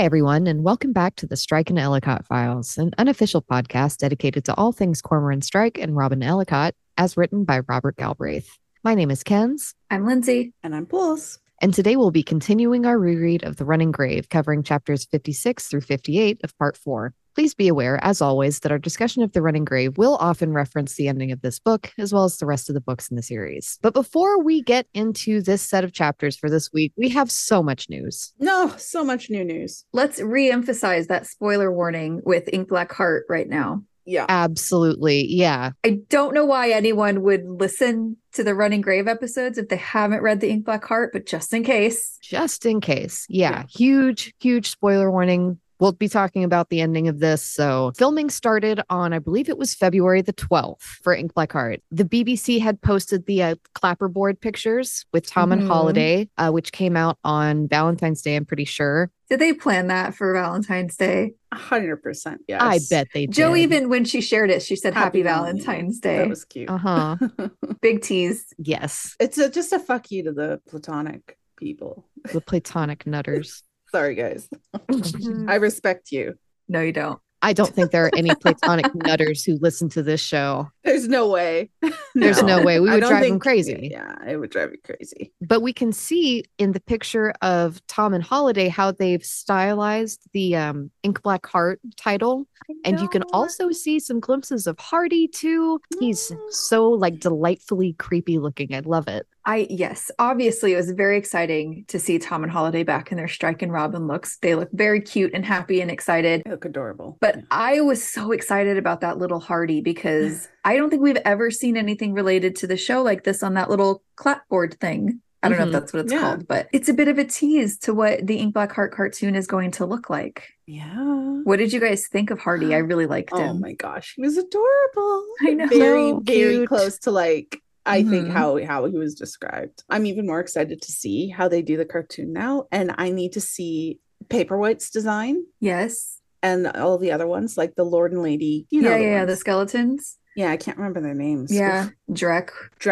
Hi, everyone, and welcome back to the Strike and Ellicott Files, an unofficial podcast dedicated to all things Cormoran Strike and Robin Ellicott, as written by Robert Galbraith. My name is Kenz. I'm Lindsay. And I'm Pulse. And today we'll be continuing our reread of The Running Grave, covering chapters 56 through 58 of Part 4. Please be aware, as always, that our discussion of The Running Grave will often reference the ending of this book, as well as the rest of the books in the series. But before we get into this set of chapters for this week, we have so much news. No, so much new news. Let's re-emphasize that spoiler warning with Ink Black Heart right now. Yeah. Absolutely. Yeah. I don't know why anyone would listen to the Running Grave episodes if they haven't read the Ink Black Heart, but just in case. Just in case. Yeah. Huge spoiler warning. We'll be talking about the ending of this. So filming started on, I believe it was February the 12th for Ink Black Heart. The BBC had posted the clapperboard pictures with Tom and Holiday, which came out on Valentine's Day, I'm pretty sure. Did they plan that for Valentine's Day? 100%, yes. I bet they did. Jo, even when she shared it, she said Happy Valentine's Day. That was cute. Uh-huh. Big tease. Yes. It's just a fuck you to the platonic people. The platonic nutters. Sorry, guys. I respect you. No, you don't. I don't think there are any platonic nutters who listen to this show. There's no way. There's no way. We would drive them crazy. Yeah, it would drive me crazy. But we can see in the picture of Tom and Holiday how they've stylized the Ink Black Heart title. And you can also see some glimpses of Hardy too. He's so like delightfully creepy looking. I love it. Yes, obviously it was very exciting to see Tom and Holiday back in their Strike and Robin looks. They look very cute and happy and excited. They look adorable. But I was so excited about that little Hardy because I don't think we've ever seen anything related to the show like this on that little clapboard thing. I don't know if that's what it's called, but it's a bit of a tease to what the Ink Black Heart cartoon is going to look like. Yeah. What did you guys think of Hardy? I really liked him. Oh my gosh, he was adorable. I know. Very close to like I think how he was described. I'm even more excited to see how they do the cartoon now. And I need to see Paperwhite's design. Yes. And all the other ones, like the Lord and Lady. The skeletons. Yeah, I can't remember their names. Yeah, Drek,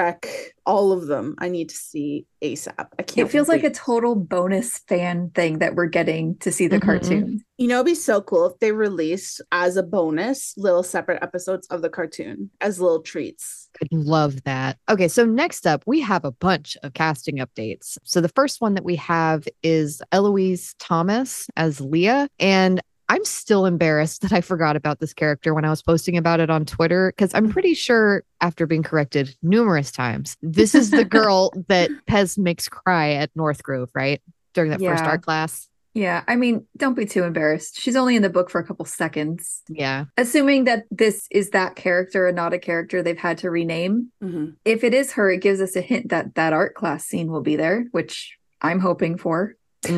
all of them. I need to see ASAP. I can't. It feels like a total bonus fan thing that we're getting to see the cartoon. You know, it'd be so cool if they released as a bonus little separate episodes of the cartoon as little treats. I'd love that. Okay, so next up, we have a bunch of casting updates. So the first one that we have is Eloise Thomas as Leah. And I'm still embarrassed that I forgot about this character when I was posting about it on Twitter, because I'm pretty sure, after being corrected numerous times, this is the girl that Pez makes cry at North Grove, right? During that first art class. Yeah, I mean, don't be too embarrassed. She's only in the book for a couple seconds. Yeah. Assuming that this is that character and not a character they've had to rename. If it is her, it gives us a hint that that art class scene will be there, which I'm hoping for.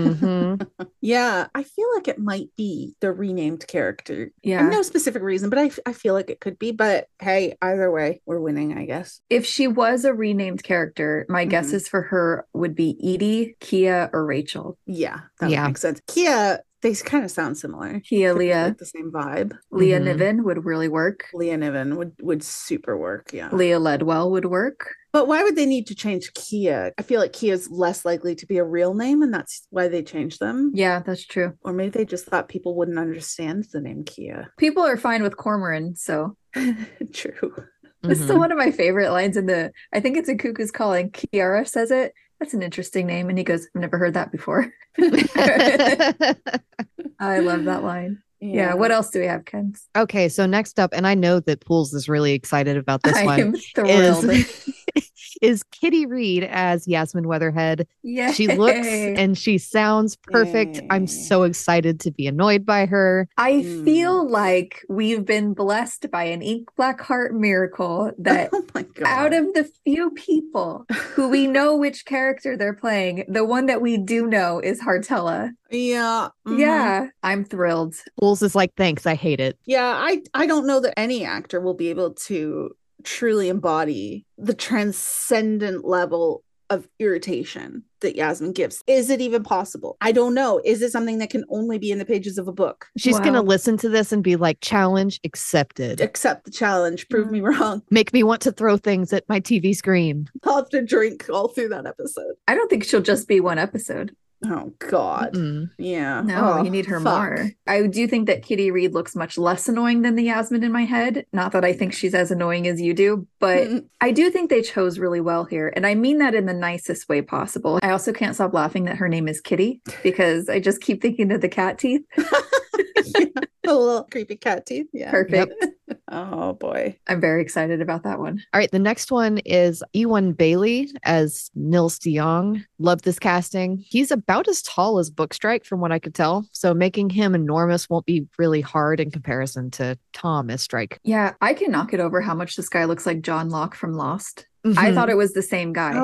Yeah, I feel like it might be the renamed character. Yeah, no specific reason, but I feel like it could be. But hey, either way, we're winning, I guess. If she was a renamed character, my guesses for her would be Edie, Kia, or Rachel. Yeah, that would make sense. Kia, they kind of sound similar. Kia, Leah, like the same vibe. Leah Niven would really work. Leah Niven would super work. Yeah, Leah Ledwell would work. But why would they need to change Kia? I feel like Kia is less likely to be a real name, and that's why they changed them. Yeah, that's true. Or maybe they just thought people wouldn't understand the name Kia. People are fine with Cormoran, so. True. This is one of my favorite lines in I think it's in Cuckoo's Calling. Kiara says it. That's an interesting name. And he goes, I've never heard that before. I love that line. Yeah. What else do we have, Ken? Okay, so next up, and I know that Pools is really excited about this one. I am thrilled. Is Kitty Reed as Yasmin Weatherhead. Yay. She looks and she sounds perfect. Yay. I'm so excited to be annoyed by her. I feel like we've been blessed by an Ink Black Heart miracle that out of the few people who we know which character they're playing, the one that we do know is Hartella. Yeah. Yeah. I'm thrilled. Pools is like, thanks, I hate it. Yeah, I don't know that any actor will be able to truly embody the transcendent level of irritation that Yasmin gives. Is it even possible? I don't know. Is it something that can only be in the pages of a book? She's going to listen to this and be like, challenge accepted. Accept the challenge. Prove me wrong. Make me want to throw things at my TV screen. I'll have to drink all through that episode. I don't think she'll just be one episode. Oh God. Mm-mm. Yeah. No, Oh, you need her fuck. more. I do think that Kitty Reed looks much less annoying than the Yasmin in my head. Not that I think she's as annoying as you do, but I do think they chose really well here. And I mean that in the nicest way possible. I also can't stop laughing that her name is Kitty because I just keep thinking of the cat teeth. Yeah, the little creepy cat teeth. Yeah. Perfect. Yep. Oh boy. I'm very excited about that one. All right, the next one is Ewan Bailey as Nils de Jong. Love this casting. He's about as tall as Bookstrike from what I could tell. So making him enormous won't be really hard in comparison to Tom as Strike. Yeah, I cannot get over how much this guy looks like John Locke from Lost. I Mhm. thought it was the same guy.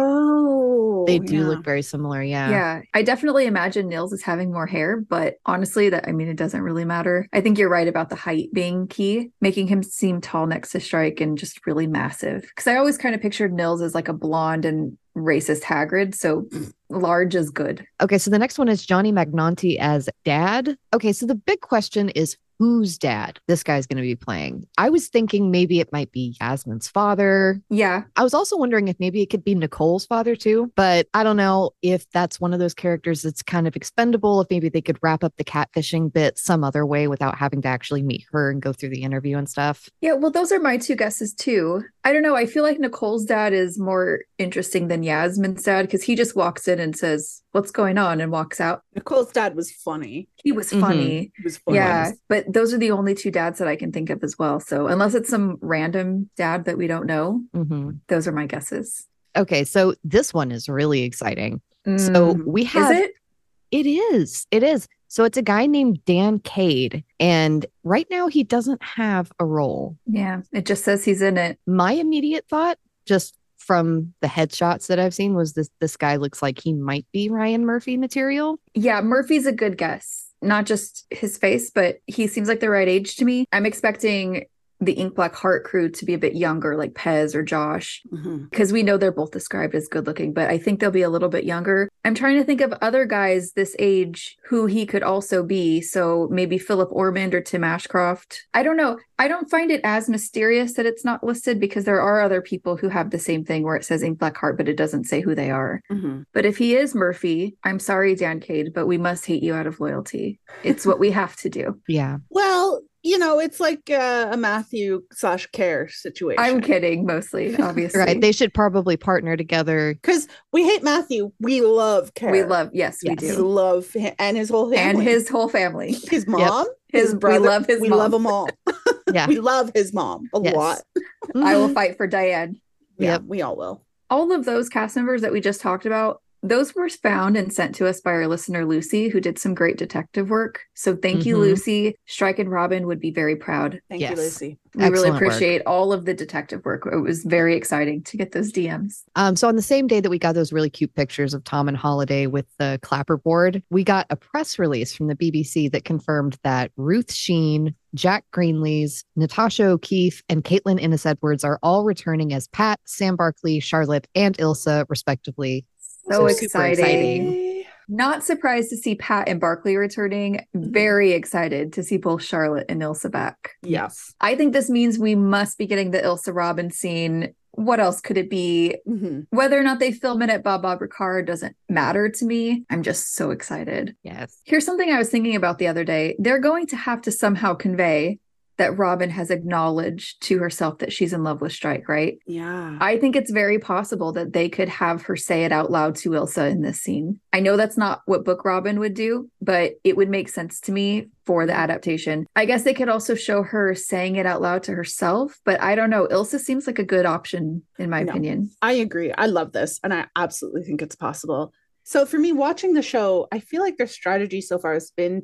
Oh, They do yeah. look very similar, yeah. Yeah, I definitely imagine Nils as having more hair, but honestly, it doesn't really matter. I think you're right about the height being key, making him seem tall next to Strike and just really massive. Because I always kind of pictured Nils as like a blonde and racist Hagrid, so large is good. Okay, so the next one is Johnny Magnanti as Dad. Okay, so the big question is whose dad this guy's going to be playing. I was thinking maybe it might be Yasmin's father. Yeah. I was also wondering if maybe it could be Nicole's father too, but I don't know if that's one of those characters that's kind of expendable, if maybe they could wrap up the catfishing bit some other way without having to actually meet her and go through the interview and stuff. Yeah, well, those are my two guesses too. I don't know. I feel like Nicole's dad is more interesting than Yasmin's dad because he just walks in and says, "What's going on?" and walks out. Nicole's dad was funny. He was funny. He was funny. Yeah, but those are the only two dads that I can think of as well. So unless it's some random dad that we don't know, those are my guesses. Okay, so this one is really exciting. So we have... Is it? It is. It is. So it's a guy named Dan Cade, and right now he doesn't have a role. Yeah, it just says he's in it. My immediate thought, just from the headshots that I've seen, was this guy looks like he might be Ryan Murphy material. Yeah, Murphy's a good guess. Not just his face, but he seems like the right age to me. I'm expecting the Ink Black Heart crew to be a bit younger, like Pez or Josh, because we know they're both described as good looking, but I think they'll be a little bit younger. I'm trying to think of other guys this age who he could also be. So maybe Philip Ormond or Tim Ashcroft. I don't know. I don't find it as mysterious that it's not listed because there are other people who have the same thing where it says Ink Black Heart, but it doesn't say who they are. But if he is Murphy, I'm sorry, Dan Cade, but we must hate you out of loyalty. It's what we have to do. Yeah. Well, you know, it's like a Matthew/Care situation. I'm kidding, mostly, obviously. Right. They should probably partner together. Because we hate Matthew. We love Care. We do. We love him and his whole family. And his whole family. His mom. His brother. We love his mom. We love them all. Yeah. We love his mom a lot. I will fight for Diane. Yeah, we all will. All of those cast members that we just talked about, those were found and sent to us by our listener, Lucy, who did some great detective work. So thank you, Lucy. Strike and Robin would be very proud. Thank you, Lucy. We really appreciate all of the detective work. It was very exciting to get those DMs. So on the same day that we got those really cute pictures of Tom and Holiday with the clapperboard, we got a press release from the BBC that confirmed that Ruth Sheen, Jack Greenlees, Natasha O'Keefe, and Caitlin Innes-Edwards are all returning as Pat, Sam Barkley, Charlotte, and Ilsa, respectively. So exciting. Not surprised to see Pat and Barkley returning. Very excited to see both Charlotte and Ilsa back. Yes. I think this means we must be getting the Ilsa Robin scene. What else could it be? Whether or not they film it at Bob Ricard doesn't matter to me. I'm just so excited. Yes. Here's something I was thinking about the other day. They're going to have to somehow convey that Robin has acknowledged to herself that she's in love with Strike, right? Yeah. I think it's very possible that they could have her say it out loud to Ilsa in this scene. I know that's not what Book Robin would do, but it would make sense to me for the adaptation. I guess they could also show her saying it out loud to herself, but I don't know. Ilsa seems like a good option, in my opinion. I agree. I love this, and I absolutely think it's possible. So for me, watching the show, I feel like their strategy so far has been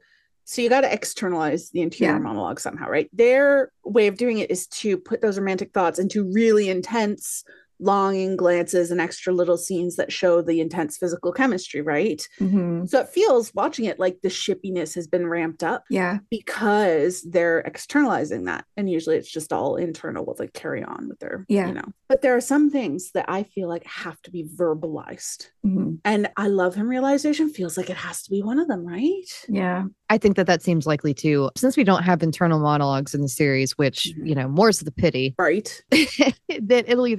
so you got to externalize the interior monologue somehow, right? Their way of doing it is to put those romantic thoughts into really intense, longing glances and extra little scenes that show the intense physical chemistry, right? So it feels, watching it, like the shippiness has been ramped up. Yeah. Because they're externalizing that. And usually it's just all internal with like carry on with their, you know. But there are some things that I feel like have to be verbalized. And I love him realization feels like it has to be one of them, right? Yeah. I think that seems likely too. Since we don't have internal monologues in the series, which, you know, more's the pity. Right. That it'll either come out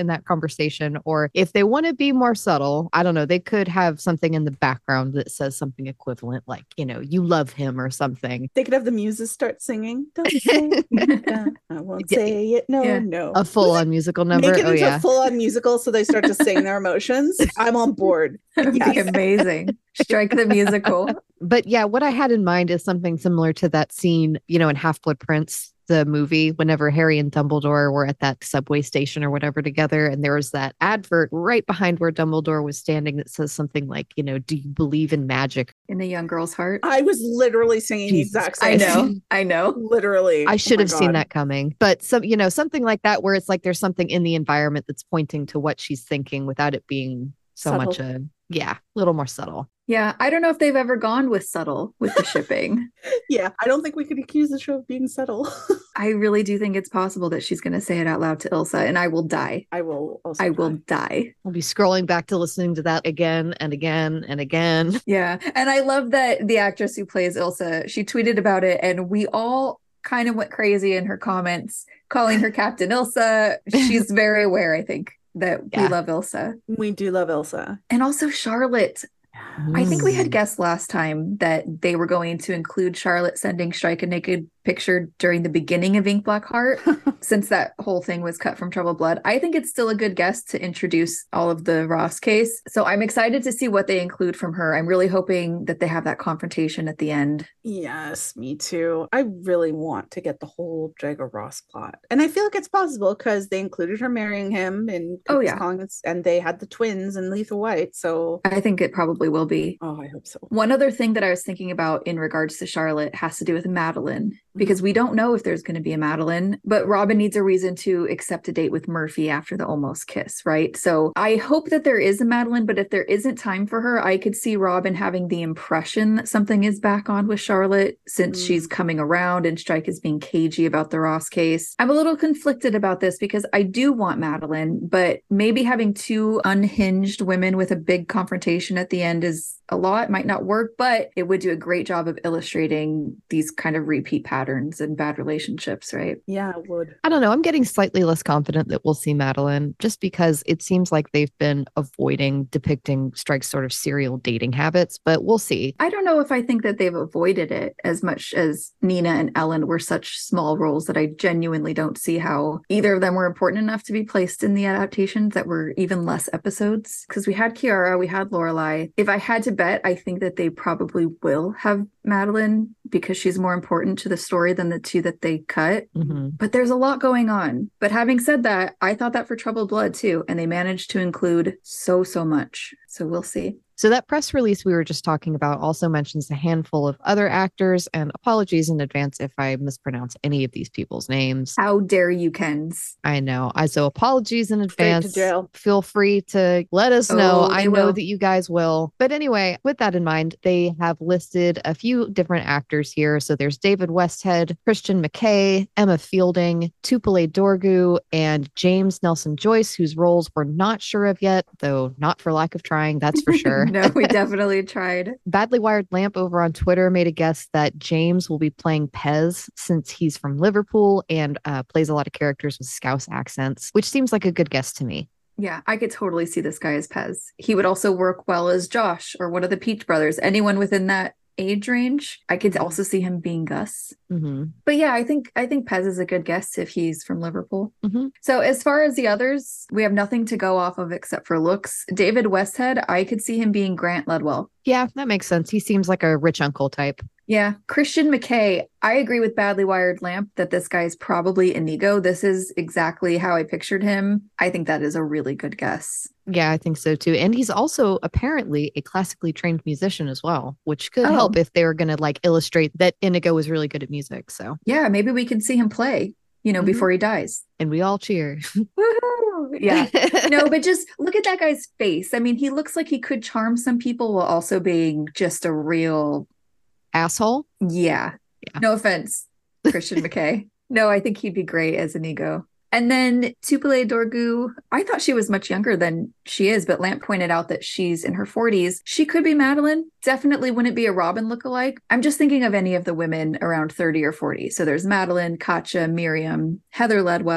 in that conversation. Or if they want to be more subtle, I don't know, they could have something in the background that says something equivalent, like, you know, you love him or something. They could have the muses start singing. Don't say it, I won't say it. No, no. A full-on musical number. Make it into a full-on musical so they start to sing their emotions. I'm on board. That'd be amazing. Strike the musical. But yeah, what I had in mind is something similar to that scene, you know, in Half-Blood Prince, the movie, whenever Harry and Dumbledore were at that subway station or whatever together. And there was that advert right behind where Dumbledore was standing that says something like, you know, do you believe in magic? In a young girl's heart. I was literally singing the exact same. I know. Literally. I should have seen that coming. But some, you know, something like that where it's like there's something in the environment that's pointing to what she's thinking without it being so subtle. much a little more subtle. Yeah, I don't know if they've ever gone with subtle with the shipping. Yeah, I don't think we could accuse the show of being subtle. I really do think it's possible that she's going to say it out loud to Ilsa, and I will die. I will die. I'll be scrolling back to listening to that again and again and again. Yeah, and I love that the actress who plays Ilsa, she tweeted about it, and we all kind of went crazy in her comments, calling her Captain Ilsa. She's very aware, I think, that we love Ilsa. We do love Ilsa. And also Charlotte. I think we had guessed last time that they were going to include Charlotte sending Strike a naked picture during the beginning of Ink Black Heart, since that whole thing was cut from Troubled Blood. I think it's still a good guess to introduce all of the Ross case. So I'm excited to see what they include from her. I'm really hoping that they have that confrontation at the end. Yes, me too. I really want to get the whole Jago Ross plot. And I feel like it's possible because they included her marrying him in Collins, and they had the twins in Lethal White. So I think it probably will be. Oh, I hope so. One other thing that I was thinking about in regards to Charlotte has to do with Madeline, because we don't know if there's going to be a Madeline, but Robin needs a reason to accept a date with Murphy after the almost kiss, right? So I hope that there is a Madeline, but if there isn't time for her, I could see Robin having the impression that something is back on with Charlotte since she's coming around and Strike is being cagey about the Ross case. I'm a little conflicted about this because I do want Madeline, but maybe having two unhinged women with a big confrontation at the end is a lot, might not work, but it would do a great job of illustrating these kind of repeat patterns and bad relationships, right? Yeah, it would. I don't know. I'm getting slightly less confident that we'll see Madeline just because it seems like they've been avoiding depicting Strike's sort of serial dating habits, but we'll see. I don't know if I think that they've avoided it as much as Nina and Ellen were such small roles that I genuinely don't see how either of them were important enough to be placed in the adaptations that were even less episodes. Because we had Kiara, we had Lorelai. If I had to bet, I think that they probably will have Madeline because she's more important to the story than the two that they cut. But there's a lot going on. But having said that, I thought that for Troubled Blood too, and they managed to include so much. So we'll see. So that press release we were just talking about also mentions a handful of other actors, and apologies in advance if I mispronounce any of these people's names. How dare you, Kens? I know. So apologies in advance. Straight to jail. Feel free to let us know. I know will. that you guys will. But anyway, with that in mind, they have listed a few different actors here. So there's David Westhead, Christian McKay, Emma Fielding, Tupele Dorgu, and James Nelson Joyce, whose roles we're not sure of yet, though not for lack of trying, that's for sure. No, we definitely tried. Badly Wired Lamp over on Twitter made a guess that James will be playing Pez since he's from Liverpool and plays a lot of characters with Scouse accents, which seems like a good guess to me. Yeah, I could totally see this guy as Pez. He would also work well as Josh or one of the Peach brothers. Anyone within that age range. I could also see him being Gus. But yeah, I think Pez is a good guess if he's from Liverpool. So as far as the others, we have nothing to go off of except for looks. David Westhead, I could see him being Grant Ledwell. Yeah, that makes sense. He seems like a rich uncle type. Yeah. Christian McKay, I agree with Badly Wired Lamp that this guy is probably Inigo. This is exactly how I pictured him. I think that is a really good guess. Yeah, I think so too. And he's also apparently a classically trained musician as well, which could help if they were going to like illustrate that Inigo was really good at music. So yeah, maybe we can see him play, before he dies. And we all cheer. Woohoo! Yeah. No, but just look at that guy's face. I mean, he looks like he could charm some people while also being just a real asshole. Yeah. No offense, Christian McKay. No, I think he'd be great as Inigo. And then Tupele Dorgu, I thought she was much younger than she is, but Lamp pointed out that she's in her 40s. She could be Madeline. Definitely wouldn't be a Robin lookalike. I'm just thinking of any of the women around 30 or 40. So there's Madeline, Katja, Miriam, Heather Ledwell.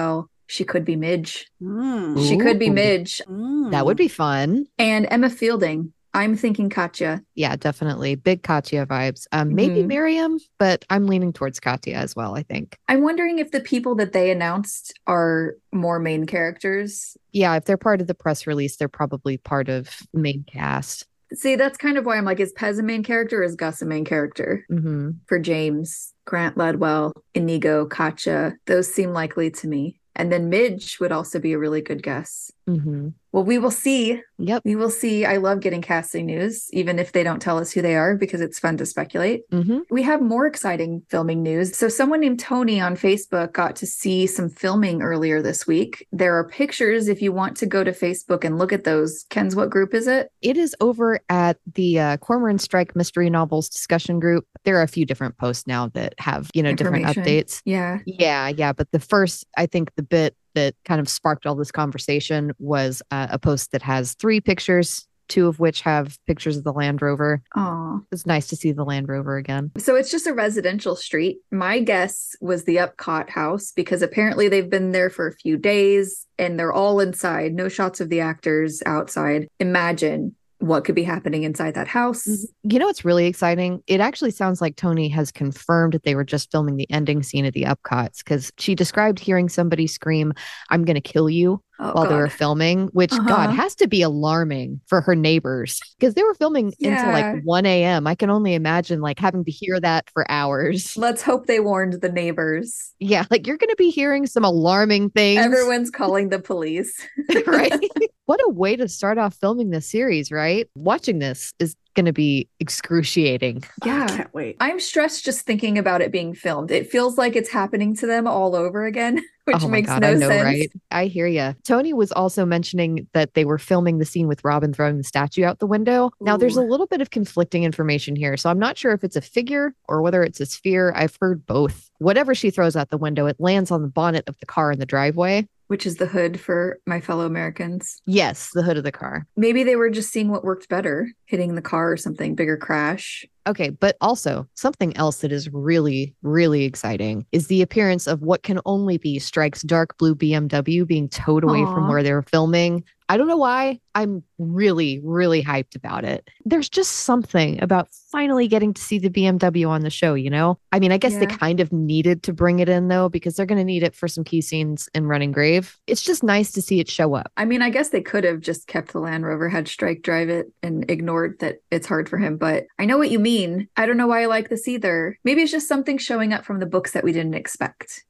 She could be Midge. Mm. She could be Ooh. Midge. That would be fun. And Emma Fielding. I'm thinking Katya. Yeah, definitely. Big Katya vibes. Maybe Mhm. Miriam, but I'm leaning towards Katya as well, I think. I'm wondering if the people that they announced are more main characters. Yeah, if they're part of the press release, they're probably part of the main cast. See, that's kind of why I'm like, is Pez a main character or is Gus a main character? Mm-hmm. For James, Grant Ledwell, Inigo, Katya, those seem likely to me. And then Midge would also be a really good guess. Mm-hmm. Well, we will see. Yep. We will see. I love getting casting news, even if they don't tell us who they are, because it's fun to speculate. Mm-hmm. We have more exciting filming news. So someone named Tony on Facebook got to see some filming earlier this week. There are pictures if you want to go to Facebook and look at those. Ken's, what group is it? It is over at the Cormoran Strike Mystery Novels discussion group. There are a few different posts now that have, different Information. updates. Yeah. Yeah. But the first, I think the bit that kind of sparked all this conversation was a post that has 3 pictures, 2 of which have pictures of the Land Rover. Aw. It's nice to see the Land Rover again. So it's just a residential street. My guess was the Epcot house because apparently they've been there for a few days and they're all inside. No shots of the actors outside. Imagine what could be happening inside that house. You know what's really exciting? It actually sounds like Tony has confirmed that they were just filming the ending scene at the Epcots because she described hearing somebody scream, "I'm going to kill you," while they were filming, which, God, has to be alarming for her neighbors because they were filming until like 1 a.m. I can only imagine like having to hear that for hours. Let's hope they warned the neighbors. Yeah, like you're going to be hearing some alarming things. Everyone's calling the police. Right? What a way to start off filming this series, right? Watching this is going to be excruciating. Yeah. I can't wait. I'm stressed just thinking about it being filmed. It feels like it's happening to them all over again, which makes no I know, sense. Right? I hear you. Tony was also mentioning that they were filming the scene with Robin throwing the statue out the window. Now, there's a little bit of conflicting information here, so I'm not sure if it's a figure or whether it's a sphere. I've heard both. Whatever she throws out the window, it lands on the bonnet of the car in the driveway. Which is the hood for my fellow Americans. Yes, the hood of the car. Maybe they were just seeing what worked better, hitting the car or something, bigger crash. Okay, but also something else that is really, really exciting is the appearance of what can only be Strike's dark blue BMW being towed away from where they were filming. I don't know why. I'm really, really hyped about it. There's just something about finally getting to see the BMW on the show, I mean, I guess they kind of needed to bring it in, though, because they're going to need it for some key scenes in Running Grave. It's just nice to see it show up. I mean, I guess they could have just kept the Land Rover, had Strike drive it, and ignored that it's hard for him. But I know what you mean. I don't know why I like this either. Maybe it's just something showing up from the books that we didn't expect.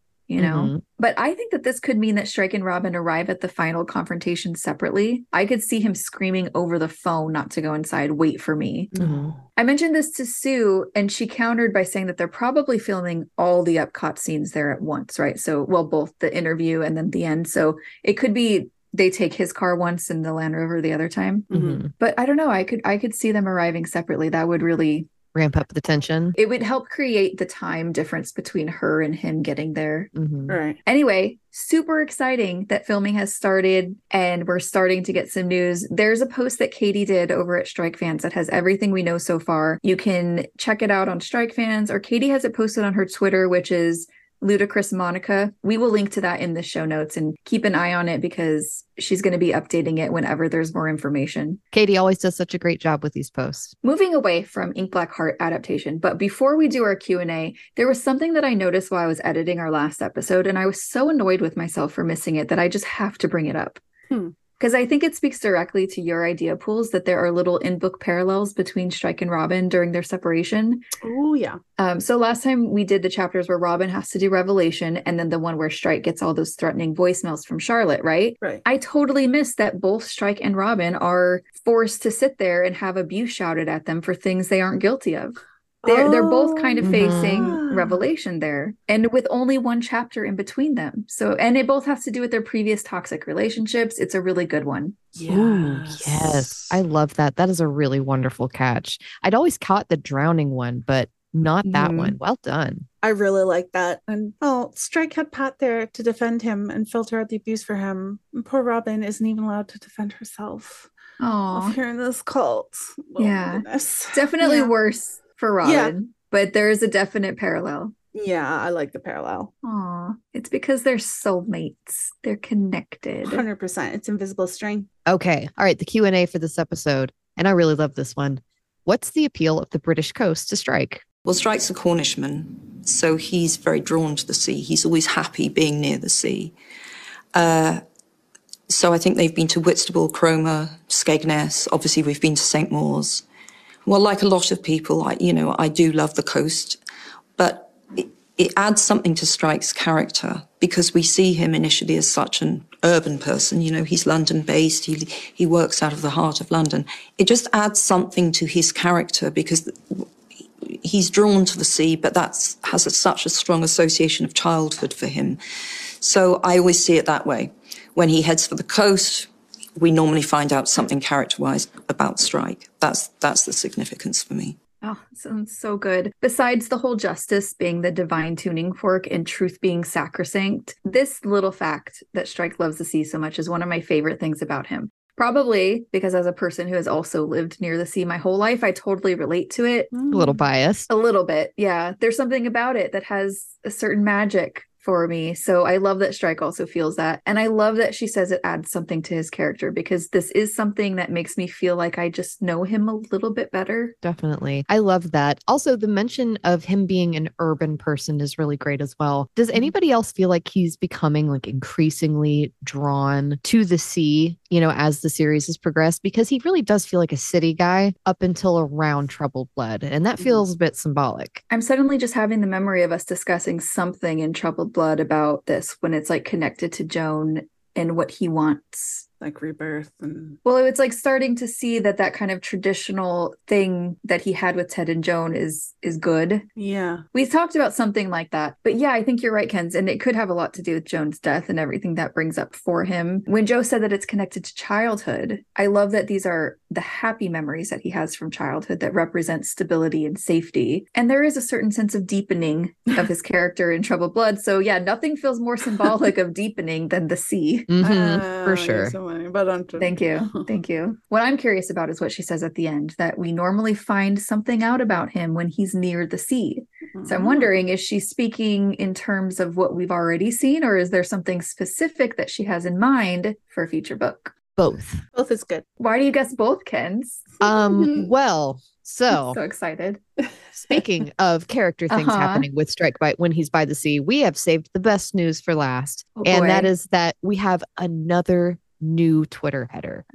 But I think that this could mean that Strike and Robin arrive at the final confrontation separately. I could see him screaming over the phone not to go inside, wait for me. I mentioned this to Sue and she countered by saying that they're probably filming all the Epcot scenes there at once, right? So, well, both the interview and then the end. So it could be they take his car once and the Land Rover the other time. But I don't know. I could see them arriving separately. That would really ramp up the tension. It would help create the time difference between her and him getting there. Right. Anyway, super exciting that filming has started and we're starting to get some news. There's a post that Katie did over at Strike Fans that has everything we know so far. You can check it out on Strike Fans, or Katie has it posted on her Twitter, which is Ludicrous Monica. We will link to that in the show notes and keep an eye on it because she's going to be updating it whenever there's more information. Katie always does such a great job with these posts. Moving away from Ink Black Heart adaptation, but before we do our Q&A, there was something that I noticed while I was editing our last episode, and I was so annoyed with myself for missing it that I just have to bring it up. Because I think it speaks directly to your idea, Pools, that there are little in-book parallels between Strike and Robin during their separation. Oh, yeah. So last time we did the chapters where Robin has to do Revelation, and then the one where Strike gets all those threatening voicemails from Charlotte, right? Right. I totally missed that both Strike and Robin are forced to sit there and have abuse shouted at them for things they aren't guilty of. They're both kind of facing Revelation there, and with only one chapter in between them. So, and it both has to do with their previous toxic relationships. It's a really good one. Yes. I love that. That is a really wonderful catch. I'd always caught the drowning one, but not that one. Well done. I really like that. And Strike had Pat there to defend him and filter out the abuse for him. And poor Robin isn't even allowed to defend herself. Oh, Here in this cult. Goodness. Definitely worse for Robin, but there is a definite parallel. Yeah, I like the parallel. Aww. Aw, it's because they're soulmates. They're connected. 100%. It's invisible string. Okay. All right. The Q&A for this episode. And I really love this one. What's the appeal of the British coast to Strike? Well, Strike's a Cornishman, so he's very drawn to the sea. He's always happy being near the sea. So I think they've been to Whitstable, Cromer, Skegness. Obviously, we've been to St. Mawes. Well, like a lot of people, I do love the coast, but it adds something to Strike's character because we see him initially as such an urban person. He's London-based. He works out of the heart of London. It just adds something to his character because he's drawn to the sea, but that has such a strong association of childhood for him. So I always see it that way. When he heads for the coast, we normally find out something character-wise about Strike. That's the significance for me. Oh, sounds so good. Besides the whole justice being the divine tuning fork and truth being sacrosanct, this little fact that Strike loves the sea so much is one of my favorite things about him. Probably because as a person who has also lived near the sea my whole life, I totally relate to it. A little biased. A little bit, yeah. There's something about it that has a certain magic for me. So I love that Strike also feels that. And I love that she says it adds something to his character because this is something that makes me feel like I just know him a little bit better. Definitely. I love that. Also, the mention of him being an urban person is really great as well. Does anybody else feel like he's becoming like increasingly drawn to the sea, as the series has progressed? Because he really does feel like a city guy up until around Troubled Blood. And that feels a bit symbolic. I'm suddenly just having the memory of us discussing something in Troubled Blood about this when it's like connected to Joan and what he wants. Like rebirth. Well, it's like starting to see that kind of traditional thing that he had with Ted and Joan is good. Yeah. We talked about something like that. But yeah, I think you're right, Kenz. And it could have a lot to do with Joan's death and everything that brings up for him. When Joe said that it's connected to childhood, I love that these are the happy memories that he has from childhood that represent stability and safety. And there is a certain sense of deepening of his character in Troubled Blood. So yeah, nothing feels more symbolic of deepening than the sea. For sure. Thank you. What I'm curious about is what she says at the end, that we normally find something out about him when he's near the sea. So I'm wondering, is she speaking in terms of what we've already seen, or is there something specific that she has in mind for a future book? Both. Both is good. Why do you guess both, Kenz? Well, so I'm so excited. Speaking of character things happening with Strike when he's by the sea, we have saved the best news for last. And that is that we have another new Twitter header.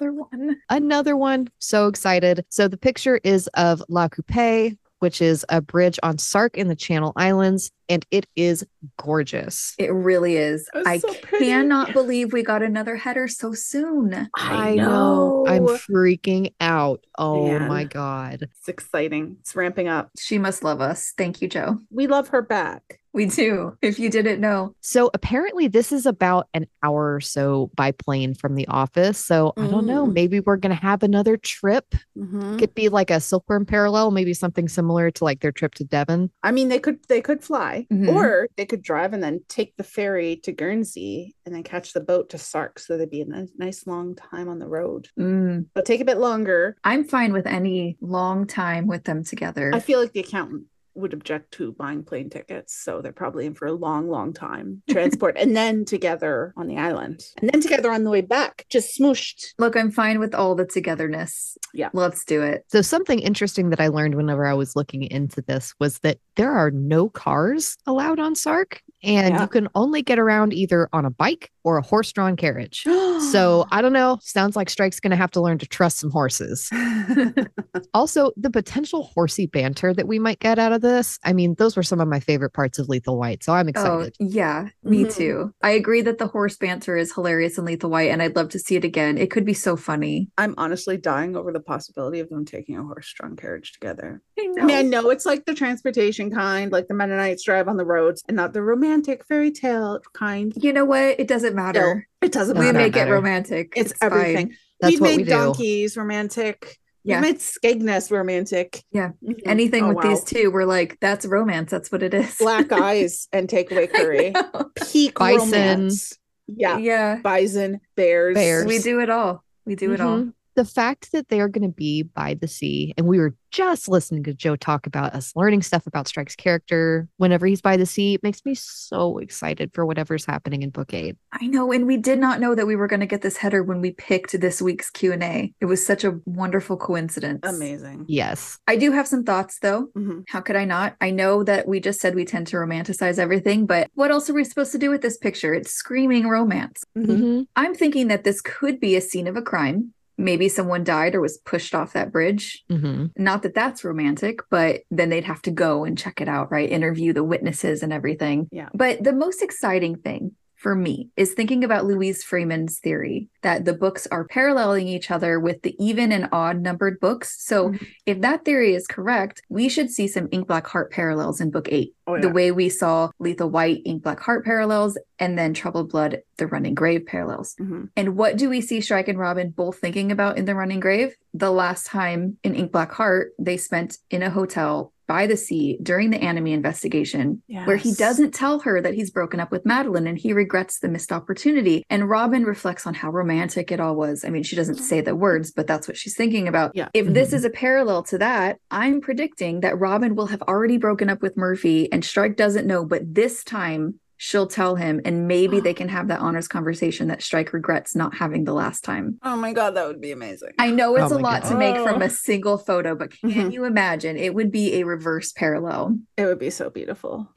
Another one. So excited. So the picture is of La Coupe, which is a bridge on Sark in the Channel Islands, and it is gorgeous. It really is. I so cannot believe we got another header so soon. I know. I'm freaking out. Oh my God. It's exciting. It's ramping up. She must love us. Thank you, Joe. We love her back. We do, if you didn't know. So apparently this is about an hour or so by plane from the office. So I don't know. Maybe we're going to have another trip. Could be like a Silkworm parallel, maybe something similar to like their trip to Devon. I mean, they could fly or they could drive and then take the ferry to Guernsey and then catch the boat to Sark. So they'd be a nice long time on the road. But take a bit longer. I'm fine with any long time with them together. I feel like the accountant would object to buying plane tickets, so they're probably in for a long time transport and then together on the island and then together on the way back, just smooshed. Look, I'm fine with all the togetherness. Yeah, let's do it. So something interesting that I learned whenever I was looking into this was that there are no cars allowed on Sark, and you can only get around either on a bike or a horse-drawn carriage. So I don't know. Sounds like Strike's going to have to learn to trust some horses. Also, the potential horsey banter that we might get out of this. I mean, those were some of my favorite parts of Lethal White, so I'm excited. Oh, yeah, me too. I agree that the horse banter is hilarious in Lethal White, and I'd love to see it again. It could be so funny. I'm honestly dying over the possibility of them taking a horse-drawn carriage together. I mean, I know it's like the transportation kind, like the Mennonites drive on the roads, and not the romantic fairy tale kind. You know what? It doesn't matter. No, it doesn't matter. We make it romantic. It's everything. Fine. That's what we made do. donkeys romantic. Yeah. We made Skegness romantic. Yeah. Anything with these two, we're like, that's romance. That's what it is. Black eyes and takeaway curry. Peak bison. romance. Yeah. Yeah. Bison, bears. We do it all. We do it all. The fact that they are going to be by the sea, and we were just listening to Joe talk about us learning stuff about Strike's character whenever he's by the sea, it makes me so excited for whatever's happening in book 8. I know, and we did not know that we were going to get this header when we picked this week's Q&A. It was such a wonderful coincidence. Amazing. Yes. I do have some thoughts, though. Mm-hmm. How could I not? I know that we just said we tend to romanticize everything, but what else are we supposed to do with this picture? It's screaming romance. Mm-hmm. I'm thinking that this could be a scene of a crime. Maybe someone died or was pushed off that bridge. Mm-hmm. Not that that's romantic, but then they'd have to go and check it out, right? Interview the witnesses and everything. Yeah. But the most exciting thing for me is thinking about Louise Freeman's theory that the books are paralleling each other with the even and odd numbered books. So if that theory is correct, we should see some Ink Black Heart parallels in book 8. Oh, yeah. The way we saw Lethal White, Ink Black Heart parallels, and then Troubled Blood, The Running Grave parallels. Mm-hmm. And what do we see Strike and Robin both thinking about in The Running Grave? The last time in Ink Black Heart, they spent in a hotel by the sea during the Anime investigation, where he doesn't tell her that he's broken up with Madeline and he regrets the missed opportunity. And Robin reflects on how romantic it all was. I mean, she doesn't say the words, but that's what she's thinking about. Yeah. If this is a parallel to that, I'm predicting that Robin will have already broken up with Murphy and Strike doesn't know, but this time she'll tell him, and maybe they can have that honest conversation that Strike regrets not having the last time. Oh my God, that would be amazing. I know it's Oh a my lot God. to make from a single photo, but can Mhm. you imagine? It would be a reverse parallel. It would be so beautiful.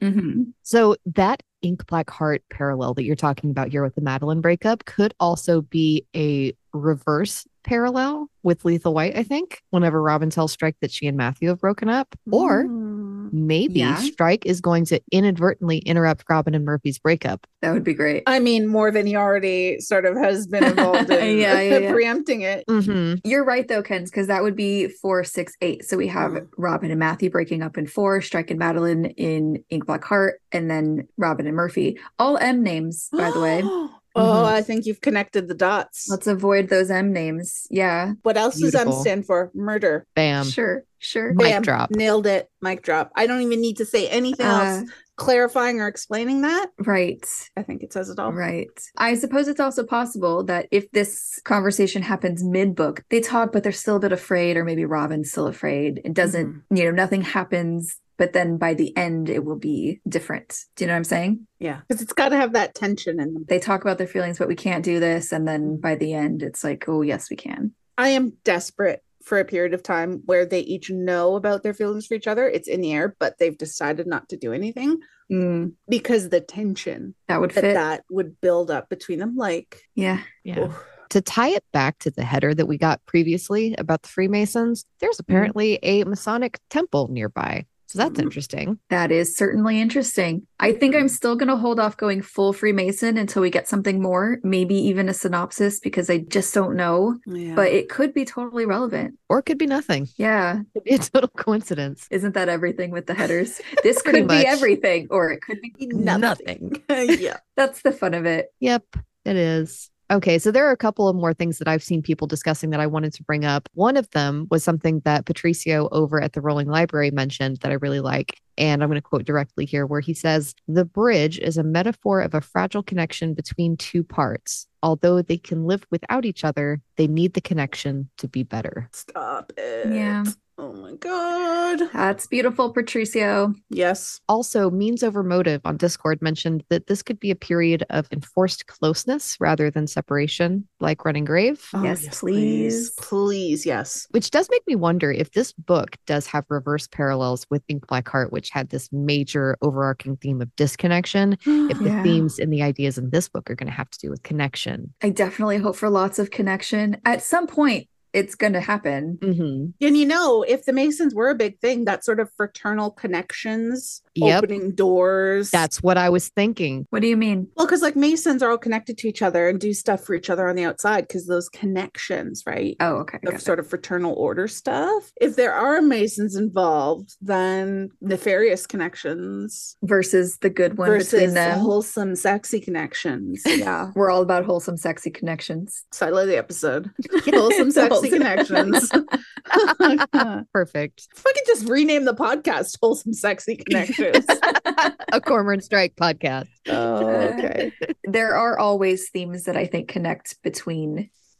So that Ink Black Heart parallel that you're talking about here with the Madeline breakup could also be a reverse parallel with Lethal White, I think, whenever Robin tells Strike that she and Matthew have broken up. Or maybe Yeah. Strike is going to inadvertently interrupt Robin and Murphy's breakup. That would be great. I mean, more than he already sort of has been involved in Yeah. preempting it. Mm-hmm. You're right, though, Ken, because that would be 4, 6, 8. So we have Robin and Matthew breaking up in 4, Strike and Madeline in Ink Black Heart, and then Robin and Murphy. All M names, by the way. Oh, I think you've connected the dots. Let's avoid those M names. Yeah. What else does M Beautiful. stand for? Murder. Bam. Sure. Mic Bam. drop. Nailed it. Mic drop. I don't even need to say anything else clarifying or explaining that. Right. I think it says it all. Right. I suppose it's also possible that if this conversation happens mid-book, they talk, but they're still a bit afraid, or maybe Robin's still afraid. It doesn't, nothing happens, but then by the end, it will be different. Do you know what I'm saying? Yeah. Because it's got to have that tension in them. They talk about their feelings, but we can't do this. And then by the end, it's like, oh, yes, we can. I am desperate for a period of time where they each know about their feelings for each other. It's in the air, but they've decided not to do anything because the tension that would fit, that would build up between them. Like, yeah. To tie it back to the header that we got previously about the Freemasons, there's apparently a Masonic temple nearby. So that's interesting. That is certainly interesting. I think I'm still going to hold off going full Freemason until we get something more, maybe even a synopsis, because I just don't know. Yeah. But it could be totally relevant. Or it could be nothing. Yeah. It could be a total coincidence. Isn't that everything with the headers? This Pretty could much. be everything, or it could be Nothing. Yeah. That's the fun of it. Yep, it is. Okay, so there are a couple of more things that I've seen people discussing that I wanted to bring up. One of them was something that Patricio over at the Rolling Library mentioned that I really like. And I'm going to quote directly here where he says, "The bridge is a metaphor of a fragile connection between two parts. Although they can live without each other, they need the connection to be better." Stop it. Yeah. Oh my God. That's beautiful, Patricio. Yes. Also, Means Over Motive on Discord mentioned that this could be a period of enforced closeness rather than separation, like Running Grave. Oh, Yes, please. Please, yes. Which does make me wonder if this book does have reverse parallels with Ink Black Heart, which had this major overarching theme of disconnection. If the Yeah. themes and the ideas in this book are going to have to do with connection. I definitely hope for lots of connection. At some point, it's going to happen. Mm-hmm. And if the Masons were a big thing, that sort of fraternal connections, Yep. opening doors. That's what I was thinking. What do you mean? well, because like Masons are all connected to each other and do stuff for each other on the outside because those connections, right? Oh, okay. Of got it. sort of fraternal order stuff. If there are Masons involved, then nefarious connections Versus the good one between versus them. wholesome, sexy connections. Yeah. We're all about whole,some sexy connections. Title of the episode. Wholesome, sexy connections. Perfect. If I could just rename the podcast Wholesome Sexy Connections. A Cormoran Strike podcast. Oh, okay. There are always themes that I think connect between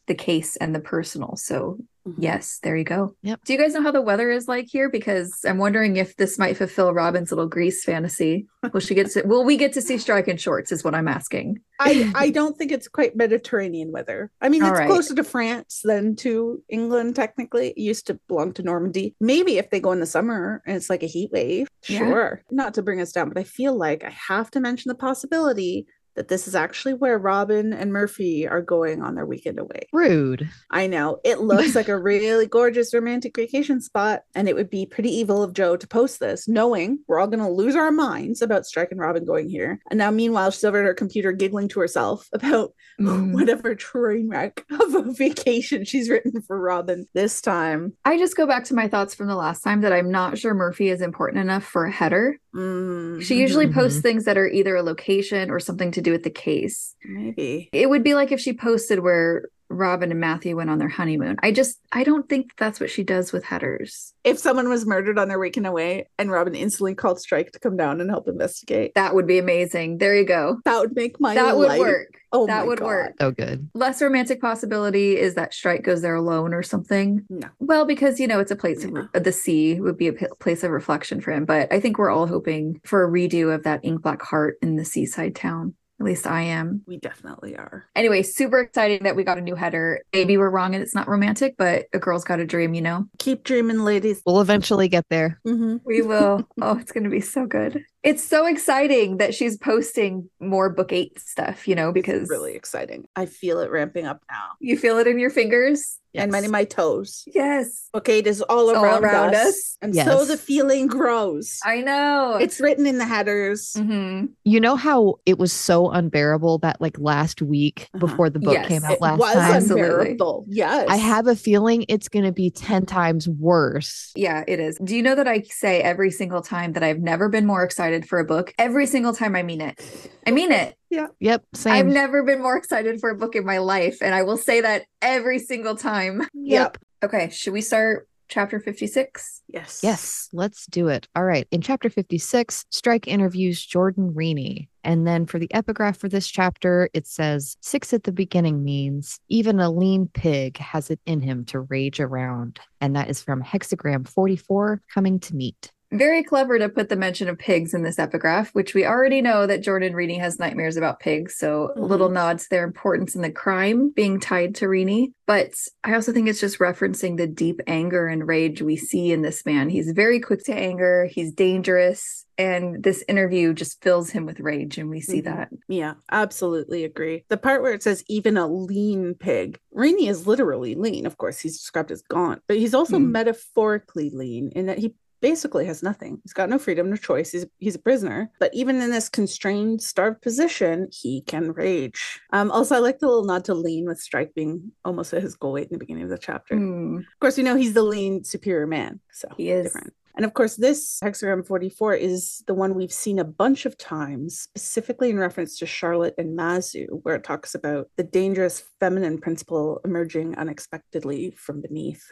the case and the personal. So yes, there you go. Yep. Do you guys know how the weather is like here? Because I'm wondering if this might fulfill Robin's little Grease fantasy. Will we get to see Strike in shorts is what I'm asking. I don't think it's quite Mediterranean weather. I mean, All it's right. closer to France than to England, technically. It used to belong to Normandy. Maybe if they go in the summer and it's like a heat wave, Yeah. sure. Not to bring us down, but I feel like I have to mention the possibility that this is actually where Robin and Murphy are going on their weekend away. Rude. I know. It looks like a really gorgeous romantic vacation spot, and it would be pretty evil of Joe to post this, knowing we're all going to lose our minds about Strike and Robin going here. And now, meanwhile, she's over at her computer giggling to herself about whatever train wreck of a vacation she's written for Robin this time. I just go back to my thoughts from the last time that I'm not sure Murphy is important enough for a header. She usually posts things that are either a location or something to do with the case. Maybe. It would be like if she posted where Robin and Matthew went on their honeymoon. I don't think that's what she does with headers. If someone was murdered on their weekend away and Robin instantly called Strike to come down and help investigate, That would be amazing. There you go. that would make my That would life. work. Oh That my would God. work. So good. Less romantic possibility is that Strike goes there alone or something. No. Well, because, it's a place of the sea would be a place of reflection for him. But I think we're all hoping for a redo of that ink black heart in the seaside town. At least I am. We definitely are. Anyway, super exciting that we got a new header. Maybe we're wrong and it's not romantic, but a girl's got a dream, Keep dreaming, ladies. We'll eventually get there. We will. Oh, it's going to be so good. It's so exciting that she's posting more Book 8 stuff, because It's really exciting. I feel it ramping up now. you feel it in your fingers. And many my toes. Yes. Book 8 is all all around, around us. us. And Yes. so the feeling grows. I know. It's written in the headers. Mhm. You know how it was so unbearable that last week before the book Yes. came out It last was time? Absolutely. unbearable. Yes. I have a feeling it's going to be 10 times worse. Yeah, it is. Do you know that I say every single time that I've never been more excited for a book? Every single time I mean it. I mean it. Yep, same. I've never been more excited for a book in my life. And I will say that every single time. Yep. Okay, should we start chapter 56? Yes. Yes, let's do it. All right. In chapter 56, Strike interviews Jordan Reaney. And then for the epigraph for this chapter, it says 6 at the beginning means even a lean pig has it in him to rage around. And that is from Hexagram 44, Coming to Meet. Very clever to put the mention of pigs in this epigraph, which we already know that Jordan Reaney has nightmares about pigs. So a little nod to their importance in the crime being tied to Reaney. But I also think it's just referencing the deep anger and rage we see in this man. He's very quick to anger. He's dangerous. And this interview just fills him with rage. And we see that. Yeah, absolutely agree. The part where it says even a lean pig, Rainey is literally lean. Of course, he's described as gaunt, but he's also metaphorically lean in that he basically has nothing. He's got no freedom, no choice. He's a prisoner. But even in this constrained, starved position, he can rage. Also, I like the little nod to lean with Strike being almost at his goal weight in the beginning of the chapter. Of course, we know he's the lean, superior man. So He is. different. And of course, this Hexagram 44 is the one we've seen a bunch of times, specifically in reference to Charlotte and Mazu, where it talks about the dangerous feminine principle emerging unexpectedly from beneath.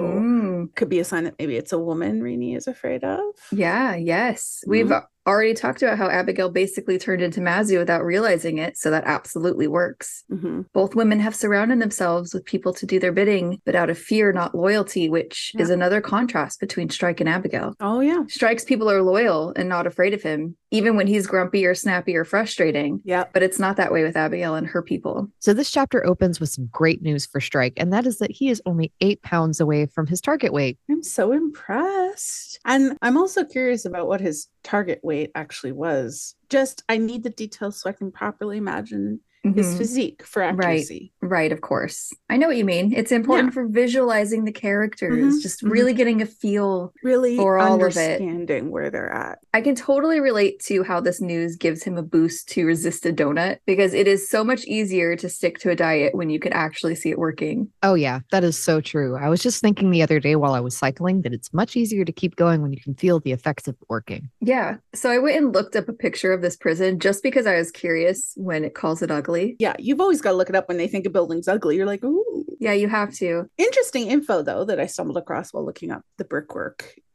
So could be a sign that maybe it's a woman Rainey is afraid of. Yeah, yes. We've already talked about how Abigail basically turned into Mazu without realizing it. So that absolutely works. Both women have surrounded themselves with people to do their bidding, but out of fear, not loyalty, which is another contrast between Strike and Abigail. Oh, yeah. Strike's people are loyal and not afraid of him, even when he's grumpy or snappy or frustrating. Yeah. But it's not that way with Abigail and her people. So this chapter opens with some great news for Strike, and that is that he is only 8 pounds away from his target weight. I'm so impressed. And I'm also curious about what his target weight actually was. I need the details so I can properly imagine his physique for accuracy. Right, of course. I know what you mean. It's important for visualizing the characters, just really getting a feel Really for all of it. understanding where they're at. I can totally relate to how this news gives him a boost to resist a donut, because it is so much easier to stick to a diet when you can actually see it working. Oh, yeah, that is so true. I was just thinking the other day while I was cycling that it's much easier to keep going when you can feel the effects of working. Yeah. So I went and looked up a picture of this prison just because I was curious when it calls it ugly. Yeah, you've always got to look it up when they think a building's ugly. You're like, ooh. Yeah, you have to. Interesting info, though, that I stumbled across while looking up the brickwork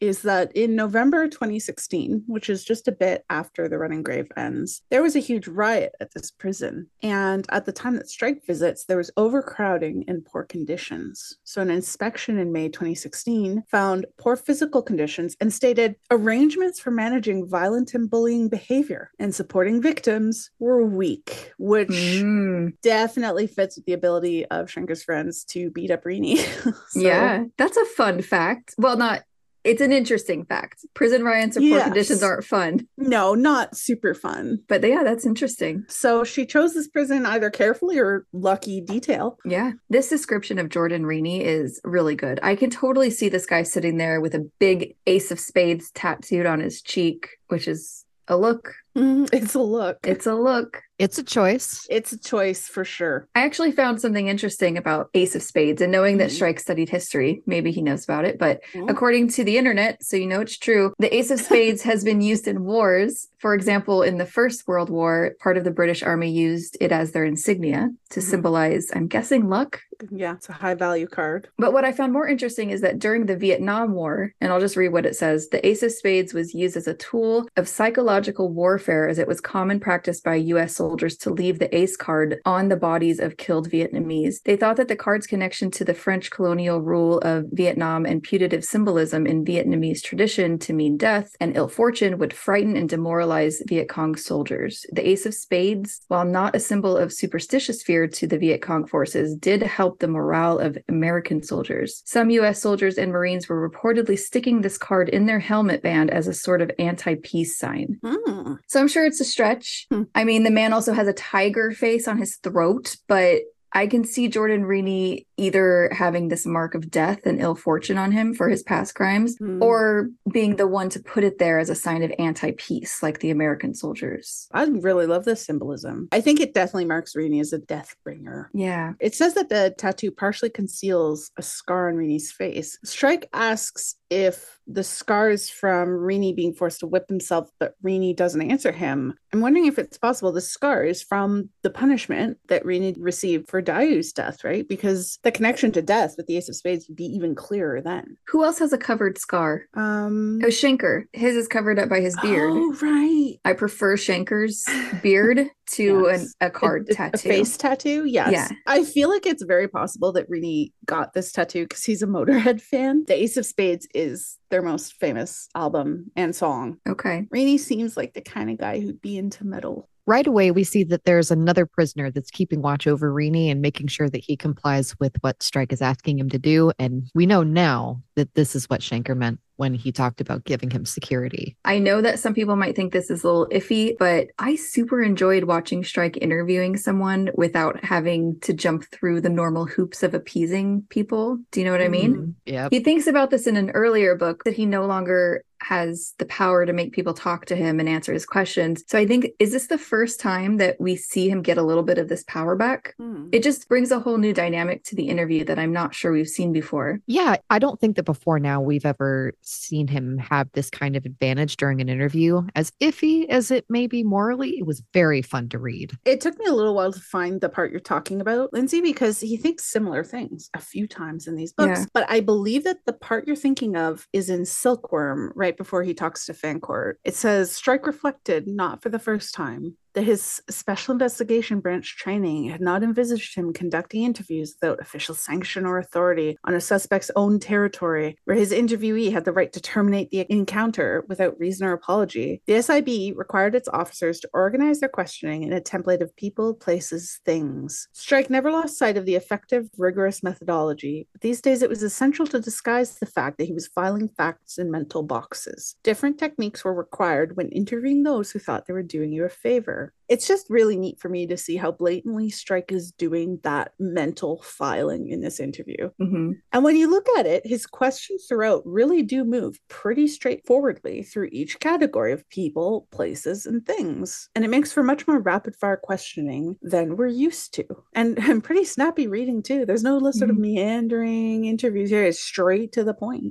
is that in November 2016, which is just a bit after the Running Grave ends, there was a huge riot at this prison. And at the time that Strike visits, there was overcrowding and poor conditions. So an inspection in May 2016 found poor physical conditions and stated arrangements for managing violent and bullying behavior and supporting victims were weak, which definitely fits with the ability of Schenker's friends to beat up Rini. Yeah, that's a fun fact. Well, it's an interesting fact. Prison riots or poor conditions aren't fun. No, not super fun. But yeah, that's interesting. So she chose this prison either carefully or lucky detail. Yeah. This description of Jordan Rini is really good. I can totally see this guy sitting there with a big ace of spades tattooed on his cheek, which is a look. It's a look. It's a look. It's a choice. It's a choice for sure. I actually found something interesting about Ace of Spades, and knowing that Strike studied history, maybe he knows about it, but according to the internet, so you know it's true, the Ace of Spades has been used in wars. For example, in the First World War, part of the British Army used it as their insignia to symbolize, I'm guessing, luck. Yeah, it's a high value card. But what I found more interesting is that during the Vietnam War, and I'll just read what it says, the Ace of Spades was used as a tool of psychological warfare, as it was common practice by U.S. soldiers to leave the ace card on the bodies of killed Vietnamese. They thought that the card's connection to the French colonial rule of Vietnam and putative symbolism in Vietnamese tradition to mean death and ill fortune would frighten and demoralize Viet Cong soldiers. The Ace of Spades, while not a symbol of superstitious fear to the Viet Cong forces, did help the morale of American soldiers. Some U.S. soldiers and Marines were reportedly sticking this card in their helmet band as a sort of anti-peace sign. So I'm sure it's a stretch. I mean, the man also has a tiger face on his throat, but I can see Jordan Rini either having this mark of death and ill fortune on him for his past crimes, or being the one to put it there as a sign of anti-peace, like the American soldiers. I really love this symbolism. I think it definitely marks Rini as a death bringer. Yeah. It says that the tattoo partially conceals a scar on Rini's face. Strike asks if the scars from Rini being forced to whip himself, but Rini doesn't answer him. I'm wondering if it's possible the scars from the punishment that Rini received for Dayu's death, right? Because the connection to death with the Ace of Spades would be even clearer then. Who else has a covered scar? Schenker. His is covered up by his beard. Oh, right. I prefer Schenker's beard to a card tattoo. A face tattoo? Yes. Yeah. I feel like it's very possible that Rini got this tattoo because he's a Motorhead fan. The Ace of Spades is their most famous album and song. Okay. Rini seems like the kind of guy who'd be into metal. Right away, we see that there's another prisoner that's keeping watch over Rini and making sure that he complies with what Strike is asking him to do. And we know now that this is what Schenker meant when he talked about giving him security. I know that some people might think this is a little iffy, but I super enjoyed watching Strike interviewing someone without having to jump through the normal hoops of appeasing people. Do you know what I mean? Yeah. He thinks about this in an earlier book, that he no longer has the power to make people talk to him and answer his questions. So I think, is this the first time that we see him get a little bit of this power back? It just brings a whole new dynamic to the interview that I'm not sure we've seen before. Yeah, I don't think that before now we've ever seen him have this kind of advantage during an interview. As iffy as it may be morally, it was very fun to read. It took me a little while to find the part you're talking about, Lindsay, because he thinks similar things a few times in these books. Yeah. But I believe that the part you're thinking of is in Silkworm, right before he talks to Fancourt. It says, Strike reflected, not for the first time, that his special investigation branch training had not envisaged him conducting interviews without official sanction or authority on a suspect's own territory, where his interviewee had the right to terminate the encounter without reason or apology. The SIB required its officers to organize their questioning in a template of people, places, things. Strike never lost sight of the effective, rigorous methodology, but these days it was essential to disguise the fact that he was filing facts in mental boxes. Different techniques were required when interviewing those who thought they were doing you a favor. It's just really neat for me to see how blatantly Strike is doing that mental filing in this interview. And when you look at it, his questions throughout really do move pretty straightforwardly through each category of people, places, and things. And it makes for much more rapid fire questioning than we're used to. And pretty snappy reading too. There's no sort of meandering interviews here. It's straight to the point.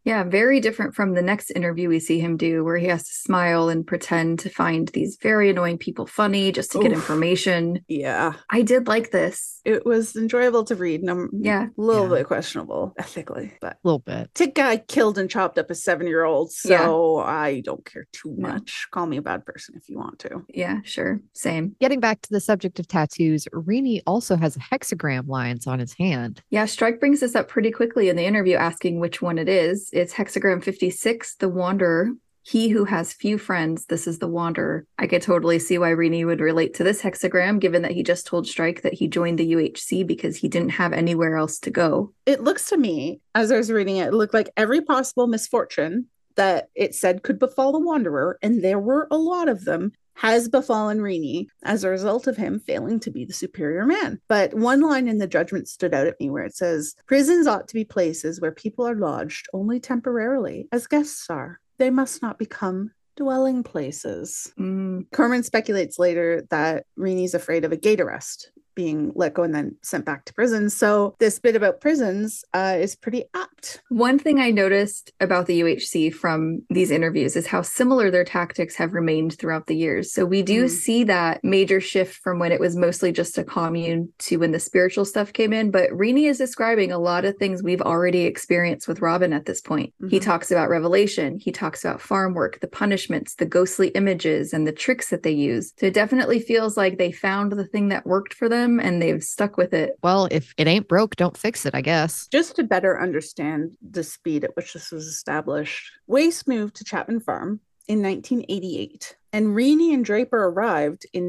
Yeah, very different from the next interview we see him do, where he has to smile and pretend to find these very annoying people funny just to get information. Yeah. I did like this. It was enjoyable to read. Yeah. A little bit questionable ethically, but a little bit. Tick guy killed and chopped up a 7-year-old, so I don't care too much. Call me a bad person if you want to. Yeah, sure. Same. Getting back to the subject of tattoos, Rini also has hexagram lines on his hand. Yeah, Strike brings this up pretty quickly in the interview, asking which one it is. It's hexagram 56, the Wanderer. He who has few friends, this is the Wanderer. I could totally see why Rini would relate to this hexagram, given that he just told Strike that he joined the UHC because he didn't have anywhere else to go. It looks to me, as I was reading it, it looked like every possible misfortune that it said could befall the Wanderer, and there were a lot of them, has befallen Rini as a result of him failing to be the superior man. But one line in the judgment stood out at me where it says, prisons ought to be places where people are lodged only temporarily, as guests are. They must not become dwelling places. Corman speculates later that Rini's afraid of a gate arrest, being let go and then sent back to prison. So this bit about prisons is pretty apt. One thing I noticed about the UHC from these interviews is how similar their tactics have remained throughout the years. So we do see that major shift from when it was mostly just a commune to when the spiritual stuff came in. But Rini is describing a lot of things we've already experienced with Robin at this point. He talks about revelation. He talks about farm work, the punishments, the ghostly images, and the tricks that they use. So it definitely feels like they found the thing that worked for them and they've stuck with it. Well, if it ain't broke, don't fix it, I guess. Just to better understand the speed at which this was established, Wace moved to Chapman Farm in 1988, and Rini and Draper arrived in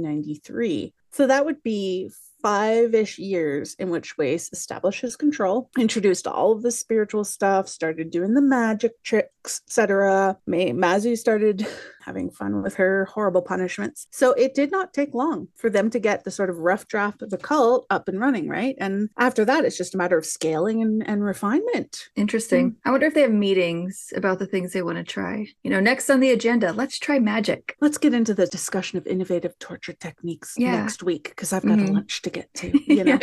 1993. So that would be 5-ish years in which Wace established his control, introduced all of the spiritual stuff, started doing the magic tricks, etc. Mazu started having fun with her horrible punishments. So it did not take long for them to get the sort of rough draft of the cult up and running, right? And after that, it's just a matter of scaling and refinement. Interesting. I wonder if they have meetings about the things they want to try. Next on the agenda, let's try magic. Let's get into the discussion of innovative torture techniques next week, because I've got a lunch to get to,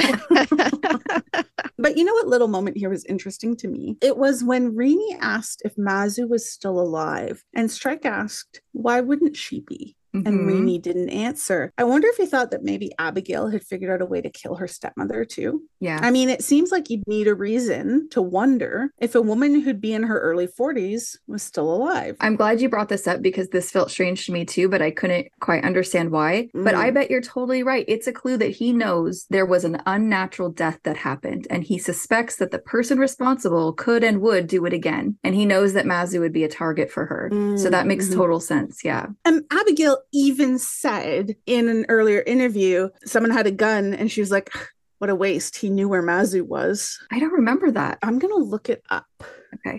But you know what little moment here was interesting to me? It was when Rini asked if Mazu was still alive, and Strike asked, why wouldn't she be? And Rini didn't answer. I wonder if he thought that maybe Abigail had figured out a way to kill her stepmother too. Yeah. I mean, it seems like you'd need a reason to wonder if a woman who'd be in her early 40s was still alive. I'm glad you brought this up because this felt strange to me too, but I couldn't quite understand why. But I bet you're totally right. It's a clue that he knows there was an unnatural death that happened, and he suspects that the person responsible could and would do it again. And he knows that Mazu would be a target for her. So that makes total sense. Yeah. And Abigail even said in an earlier interview, someone had a gun and she was like, what a waste. He knew where Mazu was. I don't remember that. I'm going to look it up. Okay.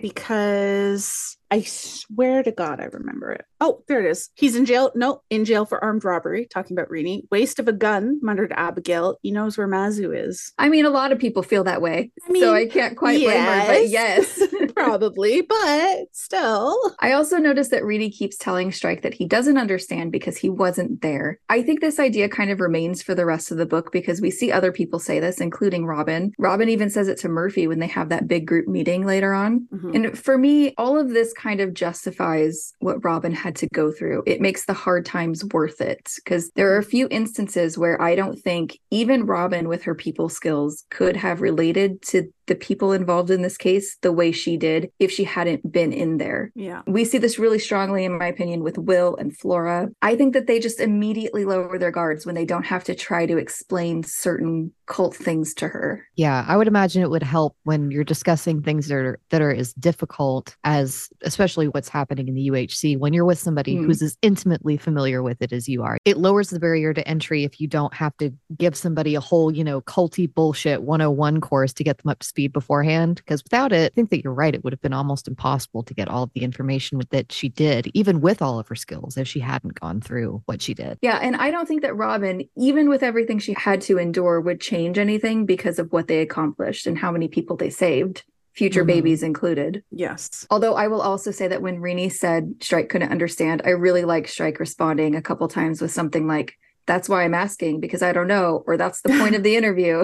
Because I swear to God, I remember it. Oh, there it is. He's in jail. No, in jail for armed robbery. Talking about Rini. Waste of a gun, muttered Abigail. He knows where Mazu is. I mean, a lot of people feel that way. So I can't quite blame her, but yes. Probably, but still. I also noticed that Rini keeps telling Strike that he doesn't understand because he wasn't there. I think this idea kind of remains for the rest of the book because we see other people say this, including Robin. Robin even says it to Murphy when they have that big group meeting later on. And for me, all of this kind of justifies what Robin had to go through. It makes the hard times worth it because there are a few instances where I don't think even Robin with her people skills could have related to the people involved in this case the way she did if she hadn't been in there. Yeah. We see this really strongly, in my opinion, with Will and Flora. I think that they just immediately lower their guards when they don't have to try to explain certain cult things to her. Yeah, I would imagine it would help when you're discussing things that are as difficult as, especially what's happening in the UHC, when you're with somebody who's as intimately familiar with it as you are. It lowers the barrier to entry if you don't have to give somebody a whole, culty bullshit 101 course to get them up to speed beforehand. Because without it, I think that you're right. It would have been almost impossible to get all of the information that she did, even with all of her skills, if she hadn't gone through what she did. Yeah, and I don't think that Robin, even with everything she had to endure, would change anything because of what they accomplished and how many people they saved. Future babies included. Yes. Although I will also say that when Rini said Strike couldn't understand, I really like Strike responding a couple times with something like, That's why I'm asking, because I don't know, or that's the point of the interview.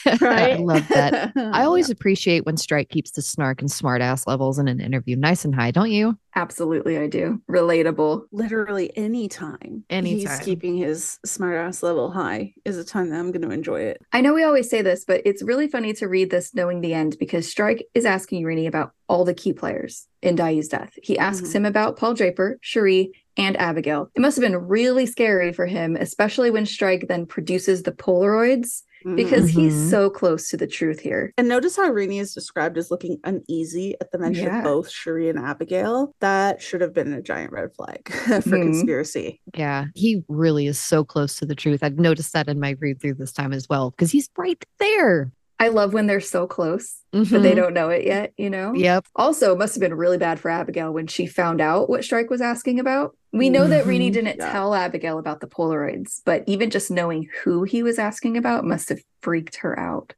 I love that. I always appreciate when Strike keeps the snark and smart ass levels in an interview nice and high, don't you? Absolutely, I do. Relatable. Literally anytime he's keeping his smart ass level high is a time that I'm going to enjoy it. I know we always say this, but it's really funny to read this knowing the end, because Strike is asking Rini about all the key players in Dayu's death. He asks him about Paul Draper, Cherie, and Abigail. It must have been really scary for him, especially when Strike then produces the Polaroids, because he's so close to the truth here. And notice how Rini is described as looking uneasy at the mention of both Cherie and Abigail. That should have been a giant red flag for conspiracy. Yeah, he really is so close to the truth. I've noticed that in my read through this time as well, because he's right there. I love when they're so close, but they don't know it yet, you know? Yep. Also, it must have been really bad for Abigail when she found out what Strike was asking about. We know that Rini didn't tell Abigail about the Polaroids, but even just knowing who he was asking about must have freaked her out.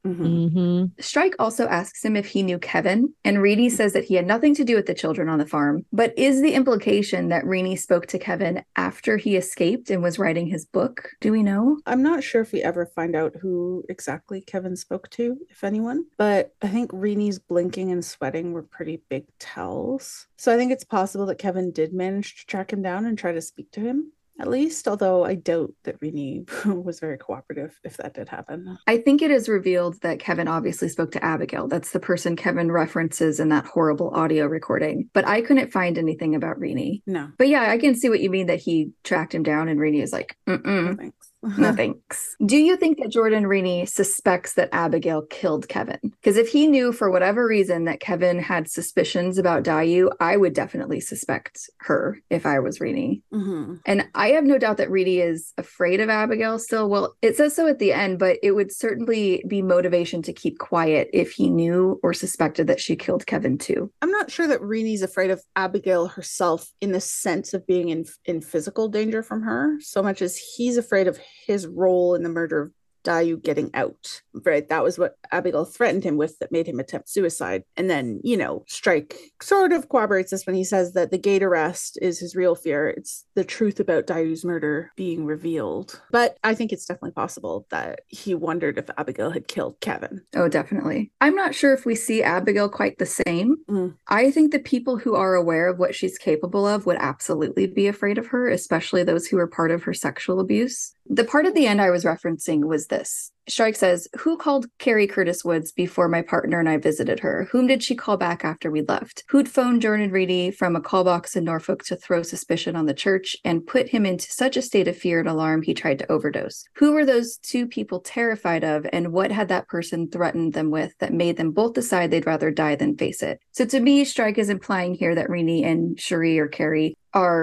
Strike also asks him if he knew Kevin, and Rini says that he had nothing to do with the children on the farm. But is the implication that Rini spoke to Kevin after he escaped and was writing his book? Do we know? I'm not sure if we ever find out who exactly Kevin spoke to, if anyone, but I think Rini's blinking and sweating were pretty big tells. So I think it's possible that Kevin did manage to track him down and try to speak to him, at least, although I doubt that Rini was very cooperative if that did happen. I think it is revealed that Kevin obviously spoke to Abigail. That's the person Kevin references in that horrible audio recording. But I couldn't find anything about Rini. No. But yeah, I can see what you mean, that he tracked him down and Rini is like, No, thanks. No thanks. Do you think that Jordan Rini suspects that Abigail killed Kevin? Because if he knew for whatever reason that Kevin had suspicions about Dayu, I would definitely suspect her if I was Rini. And I have no doubt that Rini is afraid of Abigail still. Well, it says so at the end, but it would certainly be motivation to keep quiet if he knew or suspected that she killed Kevin too. I'm not sure that Rini's afraid of Abigail herself in the sense of being in physical danger from her, so much as he's afraid of his role in the murder of Dayu getting out, right? That was what Abigail threatened him with that made him attempt suicide. And then, you know, Strike sort of corroborates this when he says that the gate arrest is his real fear. It's the truth about Dayu's murder being revealed. But I think it's definitely possible that he wondered if Abigail had killed Kevin. Oh, definitely. I'm not sure if we see Abigail quite the same. I think the people who are aware of what she's capable of would absolutely be afraid of her, especially those who were part of her sexual abuse. The part at the end I was referencing was this. Strike says, "Who called Carrie Curtis Woods before my partner and I visited her? Whom did she call back after we left? Who'd phoned Jordan Rini from a call box in Norfolk to throw suspicion on the church and put him into such a state of fear and alarm he tried to overdose? Who were those two people terrified of, and what had that person threatened them with that made them both decide they'd rather die than face it?" So to me, Strike is implying here that Rini and Cherie or Carrie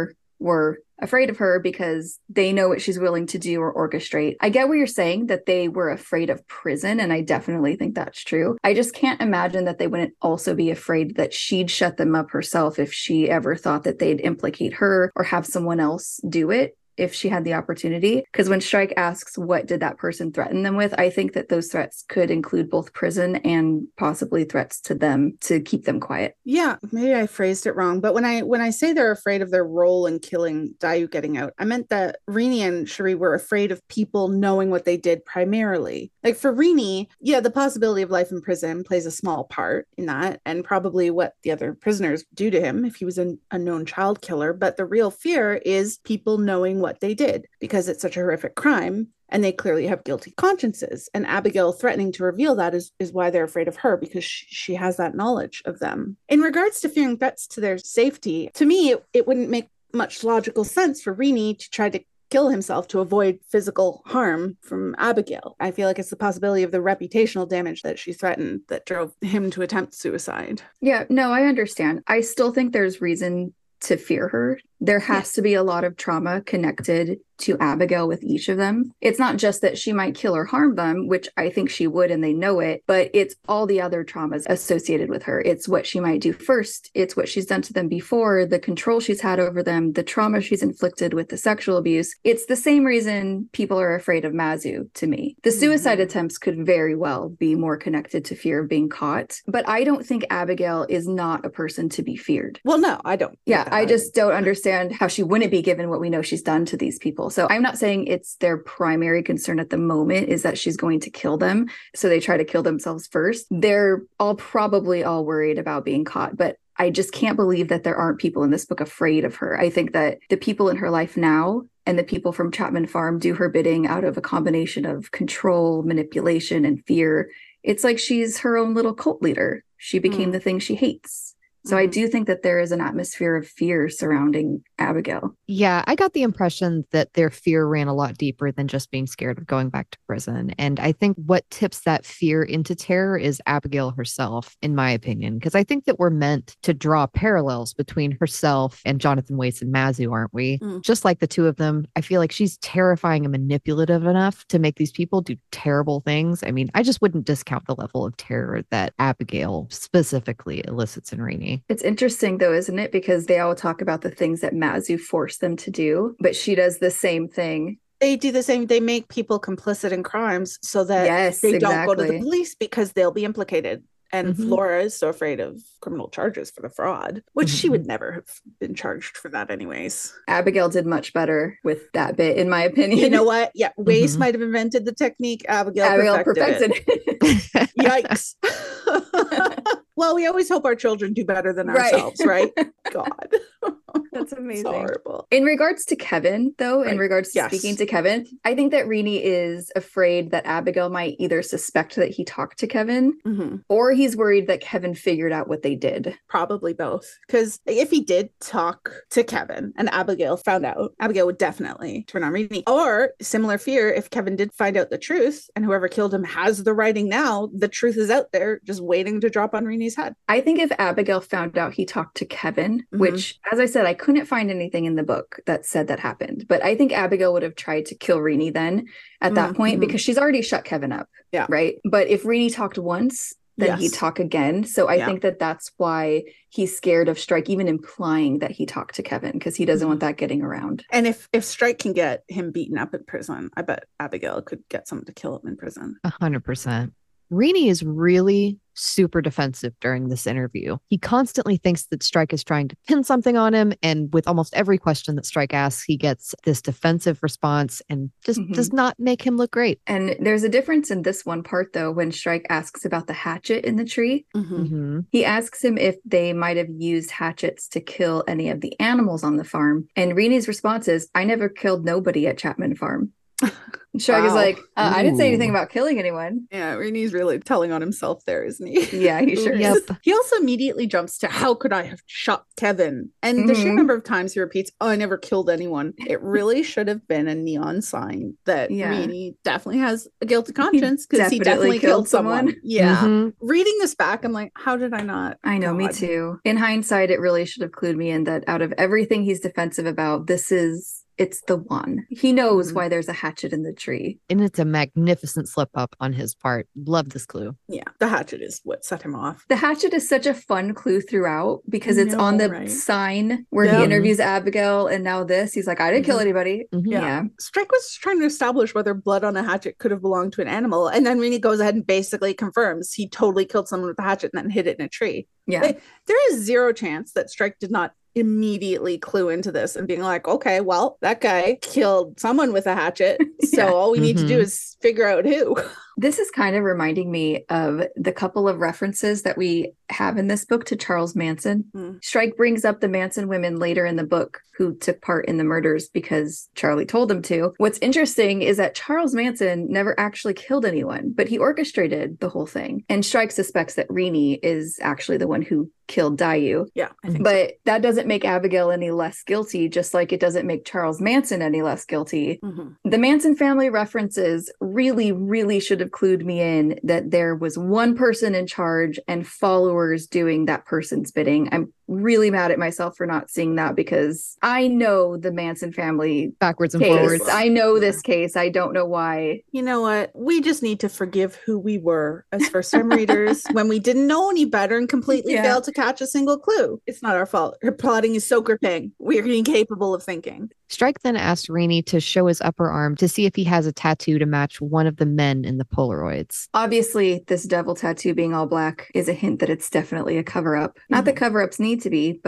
were afraid of her because they know what she's willing to do or orchestrate. I get what you're saying, that they were afraid of prison, and I definitely think that's true. I just can't imagine that they wouldn't also be afraid that she'd shut them up herself if she ever thought that they'd implicate her or have someone else do it if she had the opportunity. Because when Strike asks what did that person threaten them with, I think that those threats could include both prison and possibly threats to them to keep them quiet. Yeah, maybe I phrased it wrong, but when I say they're afraid of their role in killing Dayu getting out, I meant that Rini and Cherie were afraid of people knowing what they did primarily. Like for Rini, yeah, the possibility of life in prison plays a small part in that, and probably what the other prisoners do to him if he was a known child killer. But the real fear is people knowing what they did, because it's such a horrific crime and they clearly have guilty consciences. And Abigail threatening to reveal that is why they're afraid of her, because she has that knowledge of them. In regards to fearing threats to their safety, to me, it wouldn't make much logical sense for Rini to try to kill himself to avoid physical harm from Abigail. I feel like it's the possibility of the reputational damage that she threatened that drove him to attempt suicide. Yeah, no, I understand. I still think there's reason to fear her. There has to be a lot of trauma connected to Abigail with each of them. It's not just that she might kill or harm them, which I think she would and they know it, but it's all the other traumas associated with her. It's what she might do first. It's what she's done to them before, the control she's had over them, the trauma she's inflicted with the sexual abuse. It's the same reason people are afraid of Mazu to me. The suicide attempts could very well be more connected to fear of being caught, but I don't think Abigail is not a person to be feared. Well, no, I don't. Yeah, I just don't understand understand how she wouldn't be given what we know she's done to these people. So I'm not saying it's their primary concern at the moment is that she's going to kill them. So they try to kill themselves first. They're all probably all worried about being caught, but I just can't believe that there aren't people in this book afraid of her. I think that the people in her life now and the people from Chapman Farm do her bidding out of a combination of control, manipulation, and fear. It's like she's her own little cult leader. She became the thing she hates. So I do think that there is an atmosphere of fear surrounding Abigail. Yeah, I got the impression that their fear ran a lot deeper than just being scared of going back to prison. And I think what tips that fear into terror is Abigail herself, in my opinion, because I think that we're meant to draw parallels between herself and Jonathan Wace and Mazu, aren't we? Just like the two of them, I feel like she's terrifying and manipulative enough to make these people do terrible things. I mean, I just wouldn't discount the level of terror that Abigail specifically elicits in Rainey. It's interesting, though, isn't it? Because they all talk about the things that Mazu forced them to do, but she does the same thing. They do the same. They make people complicit in crimes so that they don't go to the police because they'll be implicated. And Flora is so afraid of criminal charges for the fraud, which she would never have been charged for that anyways. Abigail did much better with that bit, in my opinion. You know what? Yeah, Wace might have invented the technique. Abigail perfected it. Yikes. Well, we always hope our children do better than ourselves, right? God. That's amazing. It's horrible. In regards to Kevin, though, in regards to speaking to Kevin, I think that Renee is afraid that Abigail might either suspect that he talked to Kevin or he's worried that Kevin figured out what they did. Probably both. Because if he did talk to Kevin and Abigail found out, Abigail would definitely turn on Renee. Or similar fear, if Kevin did find out the truth and whoever killed him has the writing now, the truth is out there just waiting to drop on Renee's head. I think if Abigail found out he talked to Kevin, which, as I said, I couldn't find anything in the book that said that happened, but I think Abigail would have tried to kill Renee then at that point because she's already shut Kevin up. Yeah. Right. But if Renee talked once, then he'd talk again. So I think that that's why he's scared of Strike even implying that he talked to Kevin, because he doesn't want that getting around. And if Strike can get him beaten up in prison, I bet Abigail could get someone to kill him in prison. 100%. Renee is really super defensive during this interview. He constantly thinks that Strike is trying to pin something on him. And with almost every question that Strike asks, he gets this defensive response and just does not make him look great. And there's a difference in this one part, though, when Strike asks about the hatchet in the tree. He asks him if they might have used hatchets to kill any of the animals on the farm. And Renee's response is, I never killed nobody at Chapman Farm. Strike is like, I didn't say anything about killing anyone. Yeah, Renee's really telling on himself there, isn't he? Yeah, he sure is. He also immediately jumps to, how could I have shot Kevin? And the sheer number of times he repeats, I never killed anyone. It really should have been a neon sign that Renee definitely has a guilty conscience because he definitely killed someone. Yeah. Reading this back, I'm like, how did I not? I know, me too. In hindsight, it really should have clued me in that out of everything he's defensive about, it's the one. He knows why there's a hatchet in the tree. And it's a magnificent slip up on his part. Love this clue. Yeah, the hatchet is what set him off. The hatchet is such a fun clue throughout because it's on the sign where he interviews Abigail, and now this. He's like, I didn't kill anybody. Yeah. Strike was trying to establish whether blood on a hatchet could have belonged to an animal. And then Renee goes ahead and basically confirms he totally killed someone with a hatchet and then hid it in a tree. Yeah. There is zero chance that Strike did not immediately clue into this and being like, okay, well, that guy killed someone with a hatchet, so all we need to do is figure out who. This is kind of reminding me of the couple of references that we have in this book to Charles Manson. Strike brings up the Manson women later in the book who took part in the murders because Charlie told them to. What's interesting is that Charles Manson never actually killed anyone, but he orchestrated the whole thing. And Strike suspects that Renee is actually the one who killed Dayu. Yeah, but that doesn't make Abigail any less guilty, just like it doesn't make Charles Manson any less guilty. The Manson family references really, really should have clued me in that there was one person in charge and followers doing that person's bidding. I'm really mad at myself for not seeing that because I know the Manson family backwards and forwards. I know this case. I don't know why. You know what? We just need to forgive who we were as first-time readers when we didn't know any better and completely failed to catch a single clue. It's not our fault. Her plotting is so gripping. We're incapable of thinking. Strike then asked Renee to show his upper arm to see if he has a tattoo to match one of the men in the Polaroids. Obviously, this devil tattoo being all black is a hint that it's definitely a cover-up. Not that cover-ups need to be, but it's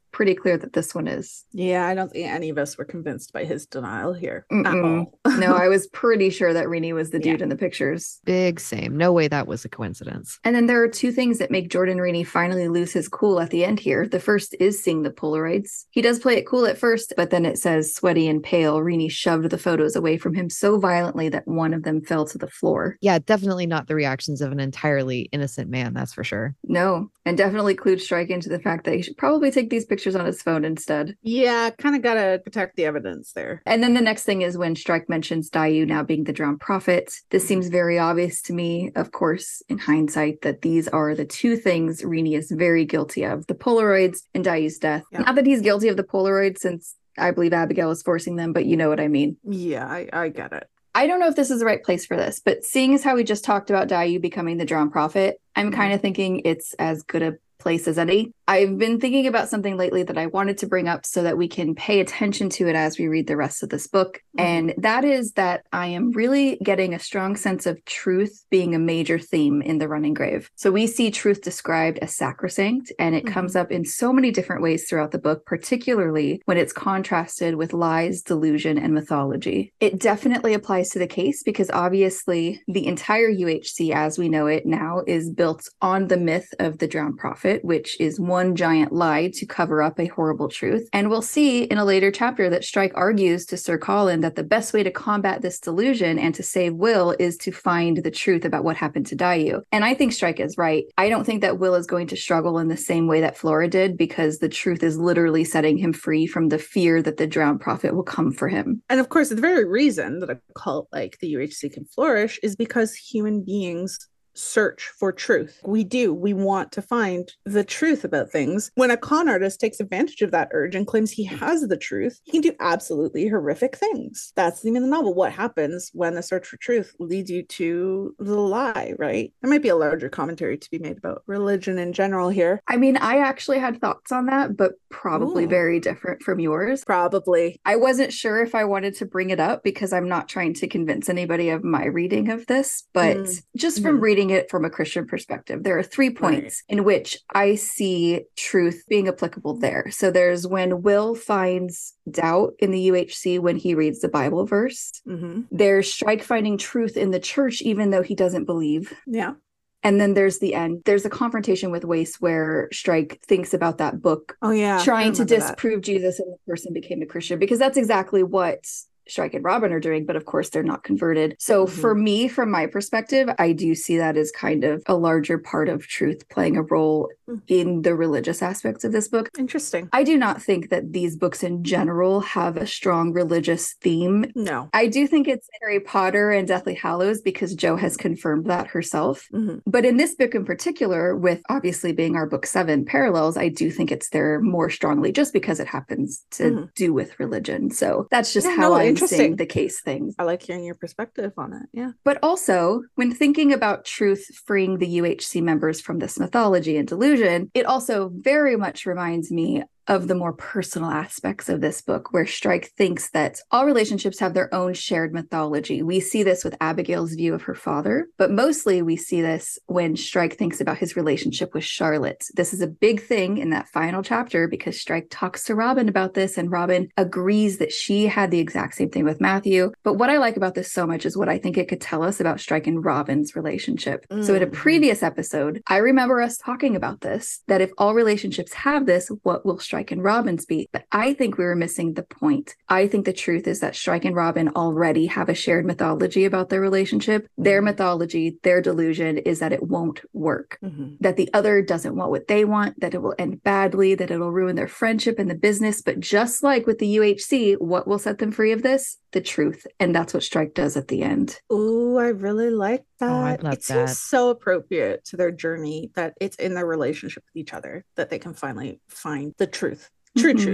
pretty clear that this one is. Yeah, I don't think any of us were convinced by his denial here at Mm-mm. all. No, I was pretty sure that Rini was the dude in the pictures. Big same. No way that was a coincidence. And then there are two things that make Jordan Rini finally lose his cool at the end here. The first is seeing the Polaroids. He does play it cool at first, but then it says, sweaty and pale, Rini shoved the photos away from him so violently that one of them fell to the floor. Yeah, definitely not the reactions of an entirely innocent man, that's for sure. No, and definitely clued Strike into the fact that he should probably take these pictures on his phone instead. Yeah, kind of gotta protect the evidence there. And then the next thing is when Strike mentions Dayu now being the drowned prophet. This seems very obvious to me, of course, in hindsight, that these are the two things Rini is very guilty of, the Polaroids and Dayu's death. Yeah. Not that he's guilty of the Polaroids, since I believe Abigail was forcing them, but you know what I mean. Yeah, I get it. I don't know if this is the right place for this, but seeing as how we just talked about Dayu becoming the drowned prophet, I'm kind of thinking it's as good a place as any. I've been thinking about something lately that I wanted to bring up so that we can pay attention to it as we read the rest of this book. And that is that I am really getting a strong sense of truth being a major theme in The Running Grave. So we see truth described as sacrosanct, and it comes up in so many different ways throughout the book, particularly when it's contrasted with lies, delusion, and mythology. It definitely applies to the case because obviously the entire UHC as we know it now is built on the myth of the drowned prophet, which is one giant lie to cover up a horrible truth. And we'll see in a later chapter that Strike argues to Sir Colin that the best way to combat this delusion and to save Will is to find the truth about what happened to Dayu. And I think Strike is right. I don't think that Will is going to struggle in the same way that Flora did, because the truth is literally setting him free from the fear that the drowned prophet will come for him. And of course, the very reason that a cult like the UHC can flourish is because human beings search for truth. We want to find the truth about things. When a con artist takes advantage of that urge and claims he has the truth, he can do absolutely horrific things. That's the name of the novel. What happens when the search for truth leads you to the lie, right? There might be a larger commentary to be made about religion in general here. I mean, I actually had thoughts on that, but probably very different from yours. Probably. I wasn't sure if I wanted to bring it up because I'm not trying to convince anybody of my reading of this, but just from reading it from a Christian perspective, there are 3 points in which I see truth being applicable there. So there's when Will finds doubt in the UHC when he reads the Bible verse. There's Strike finding truth in the church even though he doesn't believe. Yeah. And then there's the end. There's a confrontation with Wace where Strike thinks about that book. Oh, yeah. Trying to disprove Jesus, and the person became a Christian, because that's exactly what Strike and Robin are doing, but of course they're not converted. So for me, from my perspective, I do see that as kind of a larger part of truth playing a role in the religious aspects of this book. Interesting. I do not think that these books in general have a strong religious theme. No. I do think it's Harry Potter and Deathly Hallows because Jo has confirmed that herself. But in this book in particular, with obviously being our book 7 parallels, I do think it's there more strongly just because it happens to do with religion. So that's just how I'm seeing the case things. I like hearing your perspective on it. Yeah. But also, when thinking about truth freeing the UHC members from this mythology and delusion, it also very much reminds me of the more personal aspects of this book, where Strike thinks that all relationships have their own shared mythology. We see this with Abigail's view of her father, but mostly we see this when Strike thinks about his relationship with Charlotte. This is a big thing in that final chapter because Strike talks to Robin about this, and Robin agrees that she had the exact same thing with Matthew. But what I like about this so much is what I think it could tell us about Strike and Robin's relationship. So in a previous episode, I remember us talking about this, that if all relationships have this, what will Strike and Robin's be? But I think we were missing the point. I think the truth is that Strike and Robin already have a shared mythology about their relationship. Their mythology, their delusion is that it won't work, that the other doesn't want what they want, that it will end badly, that it'll ruin their friendship and the business. But just like with the UHC, what will set them free of this? The truth. And that's what Strike does at the end. Oh, I really like that. Oh, I love it that. seems so appropriate to their journey that it's in their relationship with each other that they can finally find the truth. True truth.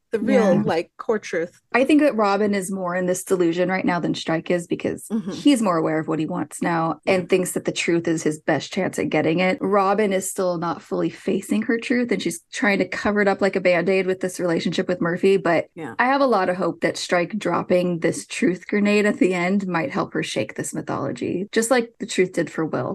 the real Yeah. like core truth. I think that Robin is more in this delusion right now than Strike is because he's more aware of what he wants now and thinks that the truth is his best chance at getting it. Robin is still not fully facing her truth and she's trying to cover it up like a band-aid with this relationship with Murphy. But I have a lot of hope that Strike dropping this truth grenade at the end might help her shake this mythology, just like the truth did for Will.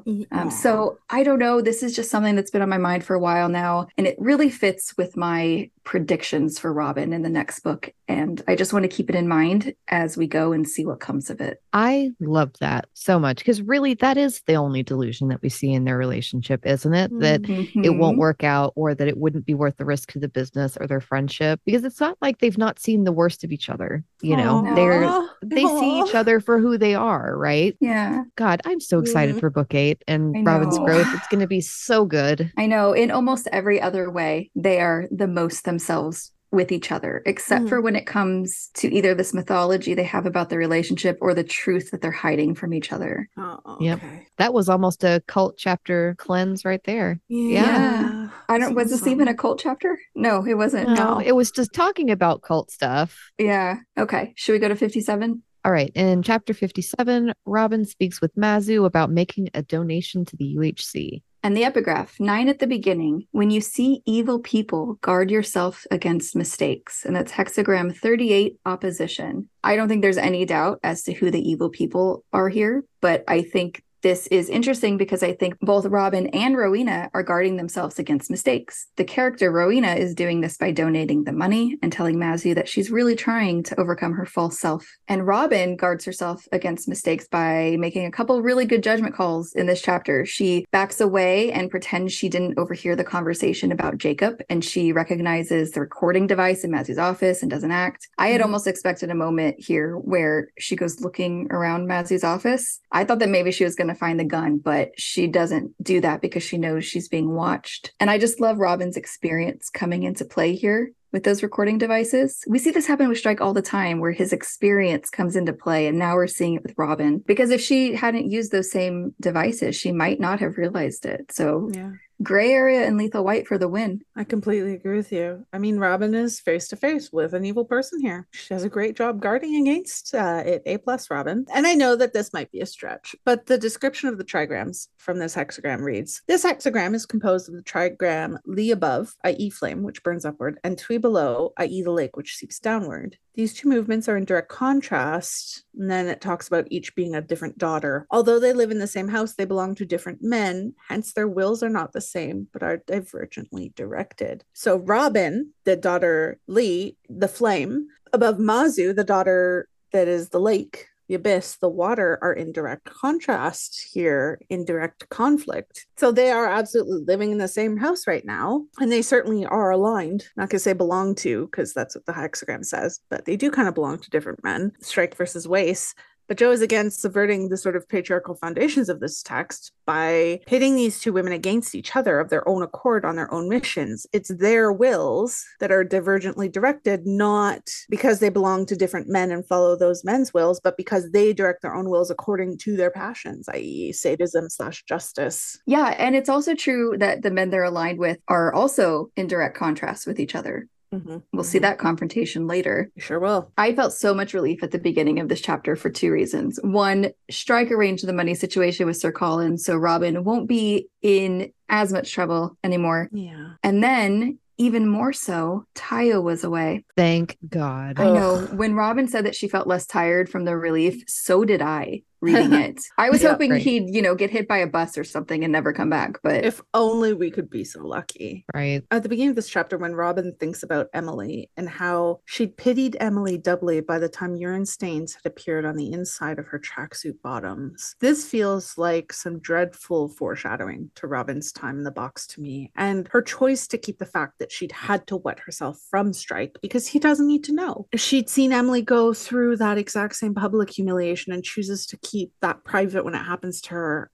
So I don't know. This is just something that's been on my mind for a while now. And it really fits with my predictions for Robin in the next book. And I just want to keep it in mind as we go and see what comes of it. I love that so much because really that is the only delusion that we see in their relationship, isn't it? That it won't work out or that it wouldn't be worth the risk to the business or their friendship, because it's not like they've not seen the worst of each other. You know, they see each other for who they are, right? Yeah. God, I'm so excited for book 8 and Robin's growth. It's going to be so good. I know. In almost every other way, they are the most themselves with each other, except for when it comes to either this mythology they have about the relationship or the truth that they're hiding from each other. Yep. That was almost a cult chapter cleanse right there. Yeah. I don't, was this even a cult chapter? No, it wasn't. No, it was just talking about cult stuff. Yeah. Okay. Should we go to 57? All right. In chapter 57, Robin speaks with Mazu about making a donation to the UHC. And the epigraph, 9 at the beginning, when you see evil people, guard yourself against mistakes. And that's hexagram 38, opposition. I don't think there's any doubt as to who the evil people are here, but I think this is interesting because I think both Robin and Rowena are guarding themselves against mistakes. The character Rowena is doing this by donating the money and telling Mazu that she's really trying to overcome her false self. And Robin guards herself against mistakes by making a couple really good judgment calls in this chapter. She backs away and pretends she didn't overhear the conversation about Jacob, and she recognizes the recording device in Mazu's office and doesn't act. I had almost expected a moment here where she goes looking around Mazu's office. I thought that maybe she was going to find the gun, but she doesn't do that because she knows she's being watched. And I just love Robin's experience coming into play here with those recording devices. We see this happen with Strike all the time, where his experience comes into play, and now we're seeing it with Robin. Because if she hadn't used those same devices, she might not have realized it. So gray area and lethal white for the win. I completely agree with you. I mean, Robin is face to face with an evil person here. She does a great job guarding against it. A+ Robin. And I know that this might be a stretch, but the description of the trigrams from this hexagram reads, this hexagram is composed of the trigram Li above, i.e. flame, which burns upward, and Tui below, i.e. the lake, which seeps downward. These two movements are in direct contrast, and then it talks about each being a different daughter. Although they live in the same house, they belong to different men, hence their wills are not the same, but are divergently directed. So Robin, the daughter Li, the flame, above Mazu, the daughter that is the lake, the abyss, the water, are in direct contrast here, in direct conflict. So they are absolutely living in the same house right now, and they certainly are aligned. Not gonna say belong to, because that's what the hexagram says, but they do kind of belong to different men. Strike versus Wace. But Jo is again subverting the sort of patriarchal foundations of this text by pitting these two women against each other of their own accord on their own missions. It's their wills that are divergently directed, not because they belong to different men and follow those men's wills, but because they direct their own wills according to their passions, i.e. sadism/justice. Yeah, and it's also true that the men they're aligned with are also in direct contrast with each other. We'll see that confrontation later. You sure will. I felt so much relief at the beginning of this chapter for 2 reasons. One, Strike arranged the money situation with Sir Colin, so Robin won't be in as much trouble anymore. Yeah. And then, even more so, Tayo was away. Thank God. I know. When Robin said that she felt less tired from the relief, so did I. Reading it, I was hoping he'd, get hit by a bus or something and never come back. But if only we could be so lucky. Right. At the beginning of this chapter, when Robin thinks about Emily and how she'd pitied Emily doubly by the time urine stains had appeared on the inside of her tracksuit bottoms, this feels like some dreadful foreshadowing to Robin's time in the box to me, and her choice to keep the fact that she'd had to wet herself from Strike because he doesn't need to know. She'd seen Emily go through that exact same public humiliation and chooses to keep that private when it happens to her.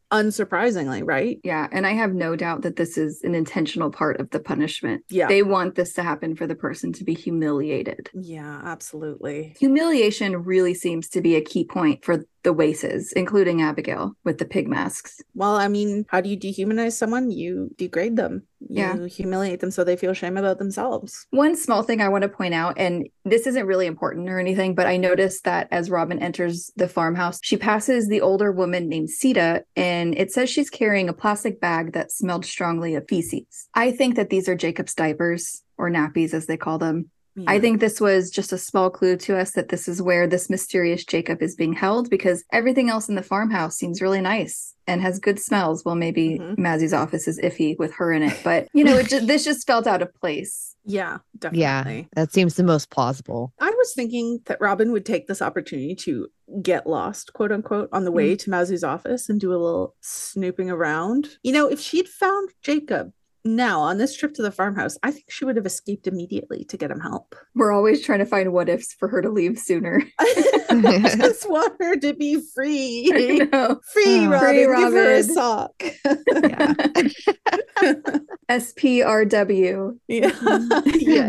unsurprisingly, right? Yeah, and I have no doubt that this is an intentional part of the punishment. Yeah. They want this to happen for the person to be humiliated. Yeah, absolutely. Humiliation really seems to be a key point for the Waces, including Abigail with the pig masks. Well, I mean, how do you dehumanize someone? You degrade them. You humiliate them so they feel shame about themselves. One small thing I want to point out, and this isn't really important or anything, but I noticed that as Robin enters the farmhouse, she passes the older woman named Sita, and it says she's carrying a plastic bag that smelled strongly of feces. I think that these are Jacob's diapers, or nappies as they call them. Yeah. I think this was just a small clue to us that this is where this mysterious Jacob is being held, because everything else in the farmhouse seems really nice and has good smells. Well, maybe Mazzy's office is iffy with her in it, but this just felt out of place. Yeah, definitely. Yeah, that seems the most plausible. I was thinking that Robin would take this opportunity to get lost, quote unquote, on the way to Mazzy's office and do a little snooping around. If she'd found Jacob now on this trip to the farmhouse, I think she would have escaped immediately to get him help. We're always trying to find what ifs for her to leave sooner. I just want her to be free. Free, Robin. Free, Robin. Give her a sock. SPRW. Yeah.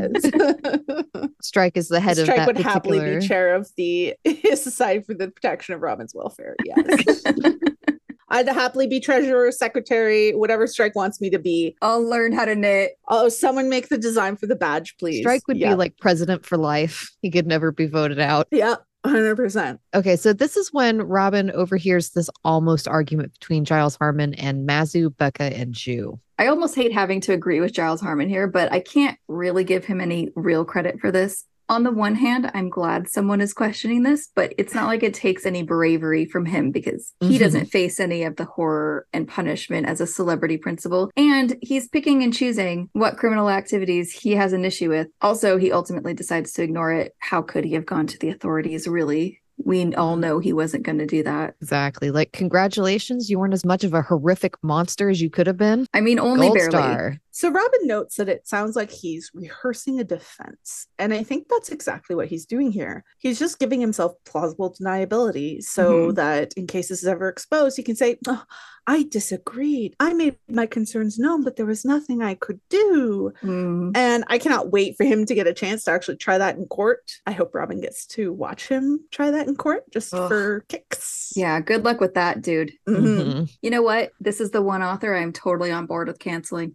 Yes. Strike is the head of that Strike would particular... happily be chair of the Society for the Protection of Robin's Welfare. Yes. I'd happily be treasurer, secretary, whatever Strike wants me to be. I'll learn how to knit. Oh, someone make the design for the badge, please. Strike would be like president for life. He could never be voted out. Yeah, 100%. Okay, so this is when Robin overhears this almost argument between Giles Harmon and Mazu, Becca, and Ju. I almost hate having to agree with Giles Harmon here, but I can't really give him any real credit for this. On the one hand, I'm glad someone is questioning this, but it's not like it takes any bravery from him, because he doesn't face any of the horror and punishment as a celebrity principal. And he's picking and choosing what criminal activities he has an issue with. Also, he ultimately decides to ignore it. How could he have gone to the authorities, really? We all know he wasn't going to do that. Exactly. Like, congratulations, you weren't as much of a horrific monster as you could have been. I mean, only Gold barely. Star. So Robin notes that it sounds like he's rehearsing a defense. And I think that's exactly what he's doing here. He's just giving himself plausible deniability so that in case this is ever exposed, he can say, oh, I disagreed. I made my concerns known, but there was nothing I could do. And I cannot wait for him to get a chance to actually try that in court. I hope Robin gets to watch him try that in court just for kicks. Yeah, good luck with that, dude. You know what? This is the one author I'm totally on board with canceling.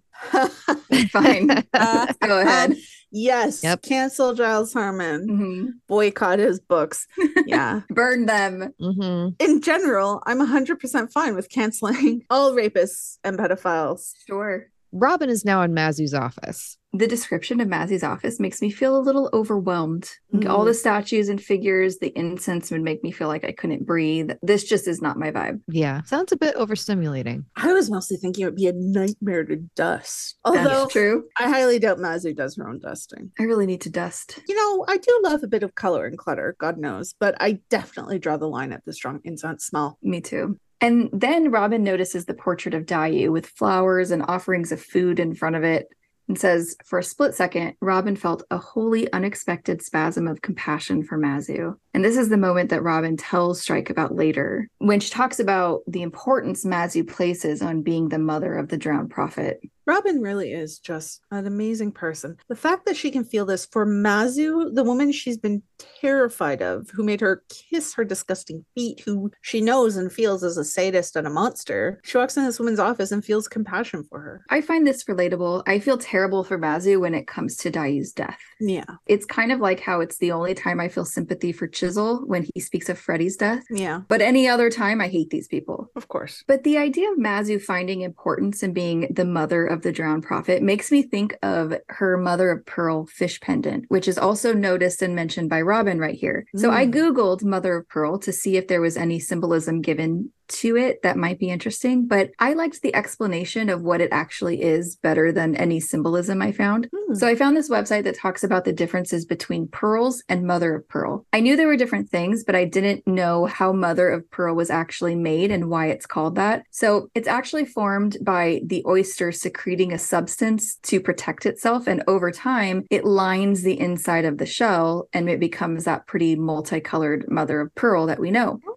Fine. Go ahead. Yes. Yep. Cancel Giles Harmon. Boycott his books. Yeah. Burn them. In general, I'm 100% fine with canceling all rapists and pedophiles. Sure. Robin is now in Mazu's office. The description of Mazzy's office makes me feel a little overwhelmed. Like, all the statues and figures, the incense would make me feel like I couldn't breathe. This just is not my vibe. Yeah, sounds a bit overstimulating. I was mostly thinking it would be a nightmare to dust. Although, that's true. I highly doubt Mazu does her own dusting. I really need to dust. I do love a bit of color and clutter, God knows, but I definitely draw the line at the strong incense smell. Me too. And then Robin notices the portrait of Dayu with flowers and offerings of food in front of it, and says, for a split second, Robin felt a wholly unexpected spasm of compassion for Mazu. And this is the moment that Robin tells Strike about later, when she talks about the importance Mazu places on being the mother of the drowned prophet. Robin really is just an amazing person. The fact that she can feel this for Mazu, the woman she's been terrified of, who made her kiss her disgusting feet, who she knows and feels as a sadist and a monster. She walks in this woman's office and feels compassion for her. I find this relatable. I feel terrible for Mazu when it comes to Dayu's death. Yeah. It's kind of like how it's the only time I feel sympathy for Chisel when he speaks of Freddie's death. Yeah. But any other time, I hate these people. Of course. But the idea of Mazu finding importance in being the mother of the drowned prophet makes me think of her mother of pearl fish pendant, which is also noticed and mentioned by Robin right here. So I Googled mother of pearl to see if there was any symbolism given to it that might be interesting, but I liked the explanation of what it actually is better than any symbolism I found. So I found this website that talks about the differences between pearls and mother of pearl. I knew there were different things, but I didn't know how mother of pearl was actually made and why it's called that. So it's actually formed by the oyster secreting a substance to protect itself, and over time it lines the inside of the shell and it becomes that pretty multicolored mother of pearl that we know.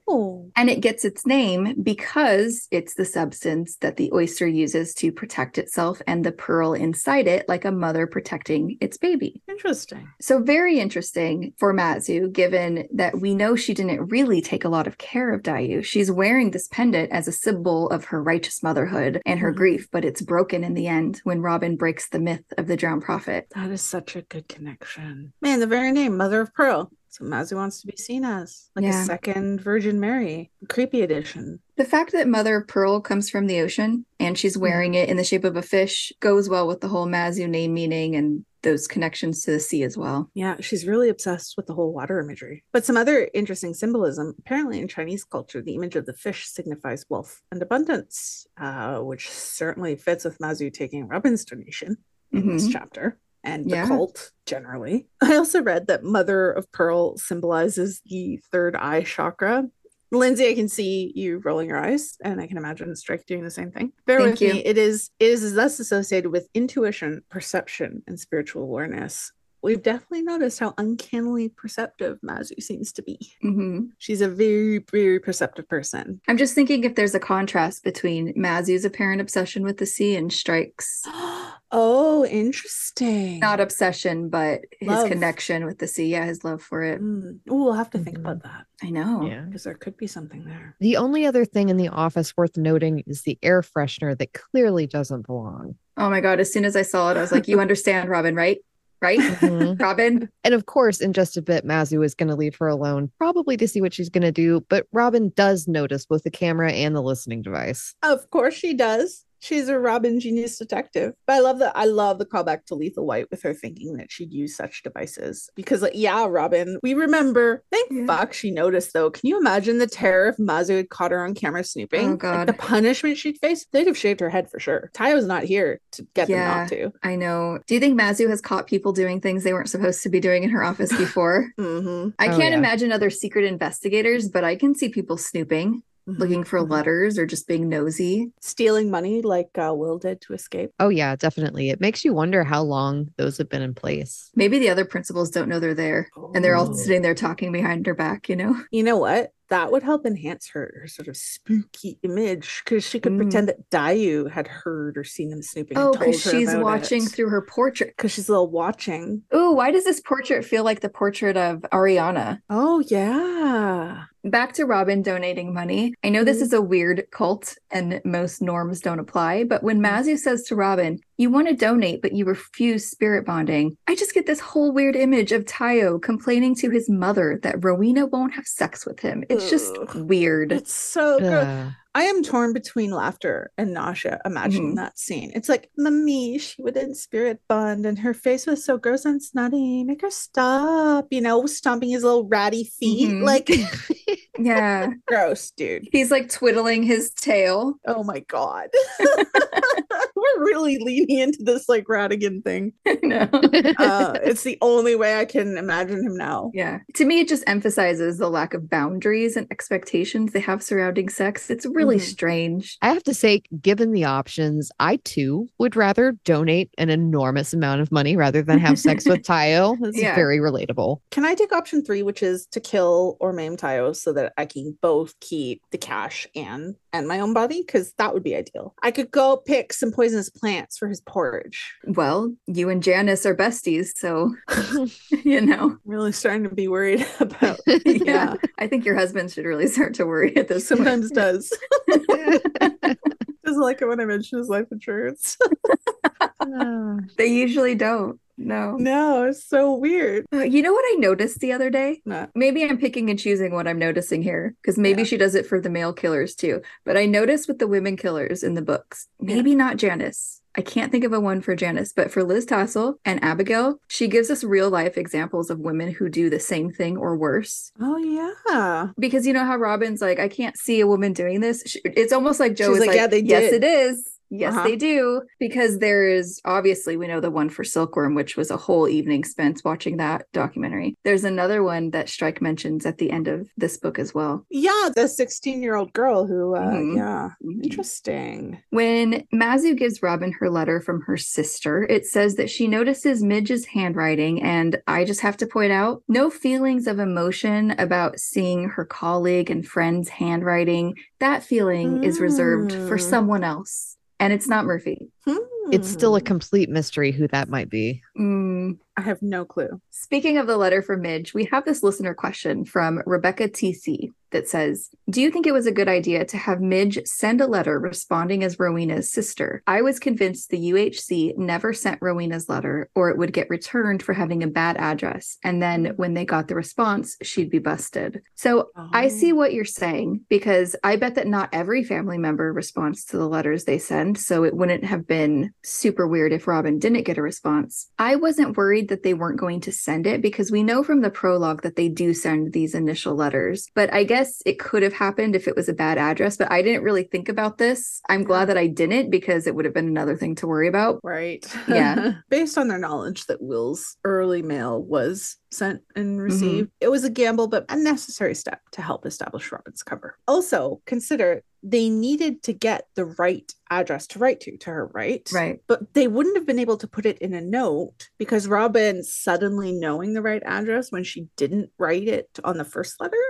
Oh. And it gets its name because it's the substance that the oyster uses to protect itself and the pearl inside it, like a mother protecting its baby. Interesting. So very interesting for Mazu, given that we know she didn't really take a lot of care of Dayu. She's wearing this pendant as a symbol of her righteous motherhood and her grief, but it's broken in the end when Robin breaks the myth of the drowned prophet. That is such a good connection. Man, the very name, Mother of Pearl. That's what Mazu wants to be seen as. Like a second Virgin Mary. Creepy edition. The fact that Mother of Pearl comes from the ocean and she's wearing it in the shape of a fish goes well with the whole Mazu name meaning and those connections to the sea as well. Yeah, she's really obsessed with the whole water imagery. But some other interesting symbolism. Apparently in Chinese culture, the image of the fish signifies wealth and abundance, which certainly fits with Mazu taking Robin's donation in this chapter. And the cult generally. I also read that Mother of Pearl symbolizes the third eye chakra. Lindsay, I can see you rolling your eyes, and I can imagine Strike doing the same thing. Bear with me. It is thus associated with intuition, perception, and spiritual awareness. We've definitely noticed how uncannily perceptive Mazu seems to be. She's a very, very perceptive person. I'm just thinking if there's a contrast between Mazu's apparent obsession with the sea and Strike's. Oh, interesting. Not obsession, but his connection with the sea. Yeah, his love for it. We'll have to think about that. I know. Yeah. Because there could be something there. The only other thing in the office worth noting is the air freshener that clearly doesn't belong. Oh my God. As soon as I saw it, I was like, you understand, Robin, right? Right? Robin? And of course, in just a bit, Mazu is going to leave her alone, probably to see what she's going to do. But Robin does notice both the camera and the listening device. Of course she does. She's a Robin genius detective. But I love the callback to Lethal White with her thinking that she'd use such devices. Because Robin, we remember. Thank fuck she noticed though. Can you imagine the terror if Mazu had caught her on camera snooping? Oh God. Like, the punishment she'd face? They'd have shaved her head for sure. Tayo's not here to get them not to. I know. Do you think Mazu has caught people doing things they weren't supposed to be doing in her office before? I can't imagine other secret investigators, but I can see people snooping. Looking for letters or just being nosy. Stealing money like Will did to escape. Oh, yeah, definitely. It makes you wonder how long those have been in place. Maybe the other principals don't know they're there and they're all sitting there talking behind her back, you know? You know what? That would help enhance her sort of spooky image because she could pretend that Dayu had heard or seen them snooping. Oh, because she's watching through her portrait. Because she's a little watching. Oh, why does this portrait feel like the portrait of Ariana? Oh, yeah. Back to Robin donating money. I know this is a weird cult and most norms don't apply, but when Mazu says to Robin, you want to donate, but you refuse spirit bonding, I just get this whole weird image of Tayo complaining to his mother that Rowena won't have sex with him. It's just weird. It's so good. I am torn between laughter and nausea imagining that scene. It's like, Mummy, she wouldn't spirit bond and her face was so gross and snotty. Make her stop, stomping his little ratty feet. Like, yeah. Gross, dude. He's like twiddling his tail. Oh my God. We're really leaning into this like Ratigan thing. I know. It's the only way I can imagine him now. Yeah. To me, it just emphasizes the lack of boundaries and expectations they have surrounding sex. It's really strange. I have to say, given the options, I too would rather donate an enormous amount of money rather than have sex with Tayo. It's very relatable. Can I take option 3, which is to kill or maim Tayo so that I can both keep the cash and my own body? Because that would be ideal. I could go pick some poisonous plants for his porridge. Well, you and Janice are besties, so Really starting to be worried about. Yeah. I think your husband should really start to worry at this Sometimes point. does. Doesn't like it when I mention his life insurance. They usually don't. No, it's so weird. You know what I noticed the other day? What? Maybe I'm picking and choosing what I'm noticing here, because maybe she does it for the male killers too. But I noticed with the women killers in the books, maybe not Janice. I can't think of a one for Janice, but for Liz Tassel and Abigail, she gives us real life examples of women who do the same thing or worse. Oh, yeah. Because you know how Robin's like, I can't see a woman doing this. It's almost like Joe is like, yeah, they did. Yes, it is. Yes, they do. Because there is, obviously, we know the one for Silkworm, which was a whole evening spent watching that documentary. There's another one that Strike mentions at the end of this book as well. Yeah, the 16-year-old girl who, Mhm. Interesting. When Mazu gives Robin her letter from her sister, it says that she notices Midge's handwriting, and I just have to point out, no feelings of emotion about seeing her colleague and friend's handwriting. That feeling is reserved for someone else. And it's not Murphy. It's still a complete mystery who that might be. I have no clue. Speaking of the letter from Midge, we have this listener question from Rebecca TC that says, do you think it was a good idea to have Midge send a letter responding as Rowena's sister? I was convinced the UHC never sent Rowena's letter, or it would get returned for having a bad address. And then when they got the response, she'd be busted. So I see what you're saying, because I bet that not every family member responds to the letters they send. So it wouldn't have been super weird if Robin didn't get a response. I wasn't worried that they weren't going to send it, because we know from the prologue that they do send these initial letters. But I guess it could have happened if it was a bad address, but I didn't really think about this. I'm glad that I didn't, because it would have been another thing to worry about. Right. Yeah. Based on their knowledge that Will's early mail was sent and received, it was a gamble, but a necessary step to help establish Robin's cover. Also, consider they needed to get the right address to write to her, right? Right. But they wouldn't have been able to put it in a note, because Robin suddenly knowing the right address when she didn't write it on the first letter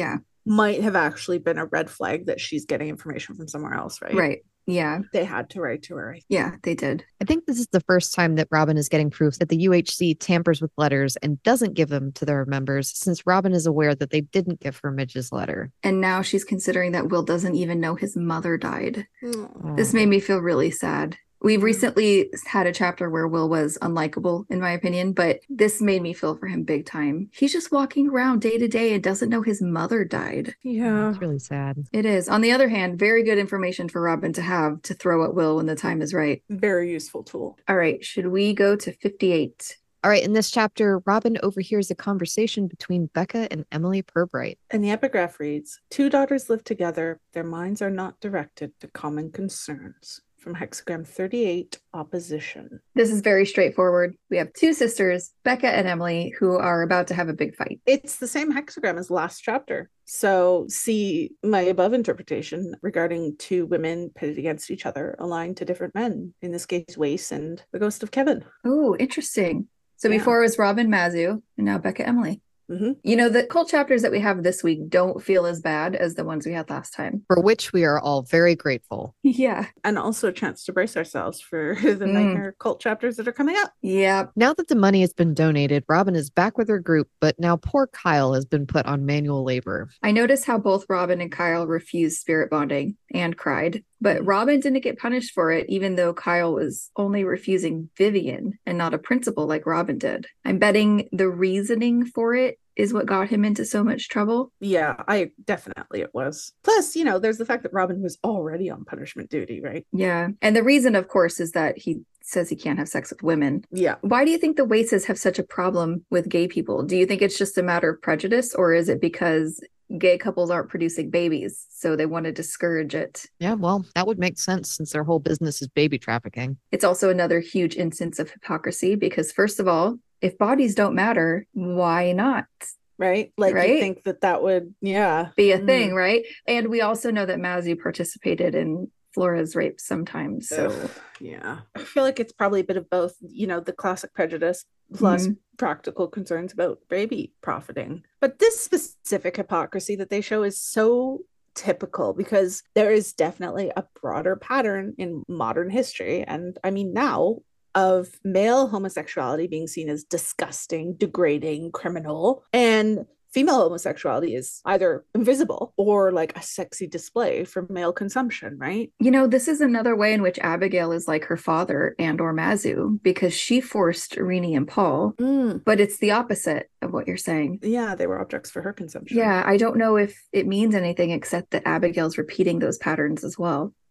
might have actually been a red flag that she's getting information from somewhere else, right? Right. Yeah. They had to write to her. Yeah, they did. I think this is the first time that Robin is getting proof that the UHC tampers with letters and doesn't give them to their members, since Robin is aware that they didn't give her Midge's letter. And now she's considering that Will doesn't even know his mother died. This made me feel really sad. We've recently had a chapter where Will was unlikable, in my opinion, but this made me feel for him big time. He's just walking around day to day and doesn't know his mother died. Yeah. It's really sad. It is. On the other hand, very good information for Robin to have to throw at Will when the time is right. Very useful tool. All right, should we go to 58? All right, in this chapter, Robin overhears a conversation between Becca and Emily Pirbright. And the epigraph reads, 2 daughters live together. Their minds are not directed to common concerns. From hexagram 38, opposition. This is very straightforward. We have 2 sisters, Becca and Emily, who are about to have a big fight. It's the same hexagram as last chapter. So see my above interpretation regarding 2 women pitted against each other, aligned to different men. In this case, Wace and the ghost of Kevin. Oh, interesting. So before it was Robin Mazu, and now Becca Emily. You know, the cult chapters that we have this week don't feel as bad as the ones we had last time. For which we are all very grateful. Yeah. And also a chance to brace ourselves for the nightmare cult chapters that are coming up. Yeah. Now that the money has been donated, Robin is back with her group, but now poor Kyle has been put on manual labor. I noticed how both Robin and Kyle refused spirit bonding and cried. But Robin didn't get punished for it, even though Kyle was only refusing Vivian and not a principal like Robin did. I'm betting the reasoning for it is what got him into so much trouble. Yeah, definitely it was. Plus, you know, there's the fact that Robin was already on punishment duty, right? Yeah. And the reason, of course, is that he says he can't have sex with women. Yeah. Why do you think the Waces have such a problem with gay people? Do you think it's just a matter of prejudice, or is it because gay couples aren't producing babies, so they want to discourage it? Yeah, well, that would make sense since their whole business is baby trafficking. It's also another huge instance of hypocrisy because, first of all, if bodies don't matter, why not? Right? Like, you think that would, be a thing, right? And we also know that Mazu participated in Flora's rape sometimes. So, yeah. I feel like it's probably a bit of both, you know, the classic prejudice plus practical concerns about baby profiting. But this specific hypocrisy that they show is so typical because there is definitely a broader pattern in modern history. And I mean, now, of male homosexuality being seen as disgusting, degrading, criminal, and female homosexuality is either invisible or like a sexy display for male consumption, right? You know, this is another way in which Abigail is like her father and or Mazu, because she forced Renee and Paul, but it's the opposite of what you're saying. Yeah, they were objects for her consumption. Yeah, I don't know if it means anything except that Abigail's repeating those patterns as well.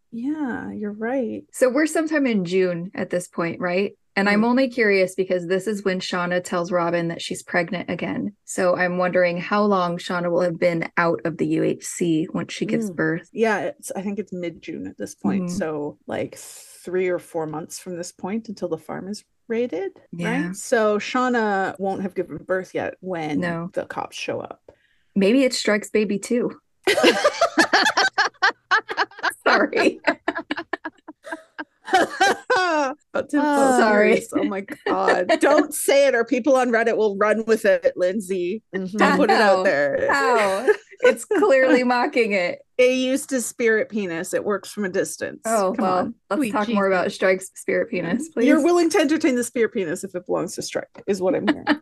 Yeah, you're right. So we're sometime in June at this point, right? And I'm only curious because this is when Shauna tells Robin that she's pregnant again. So I'm wondering how long Shauna will have been out of the UHC once she gives birth. Yeah, I think it's mid-June at this point. So like 3 or 4 months from this point until the farm is raided, right? So Shauna won't have given birth yet when the cops show up. Maybe it's Strike's baby too. Sorry. Sorry. Oh my God. Don't say it or people on Reddit will run with it, Lindsay. Don't put it out there. How? It's clearly mocking it. It used a spirit penis. It works from a distance. Oh, come on. Let's talk more about Strike's spirit penis, please. You're willing to entertain the spirit penis if it belongs to Strike, is what I'm hearing.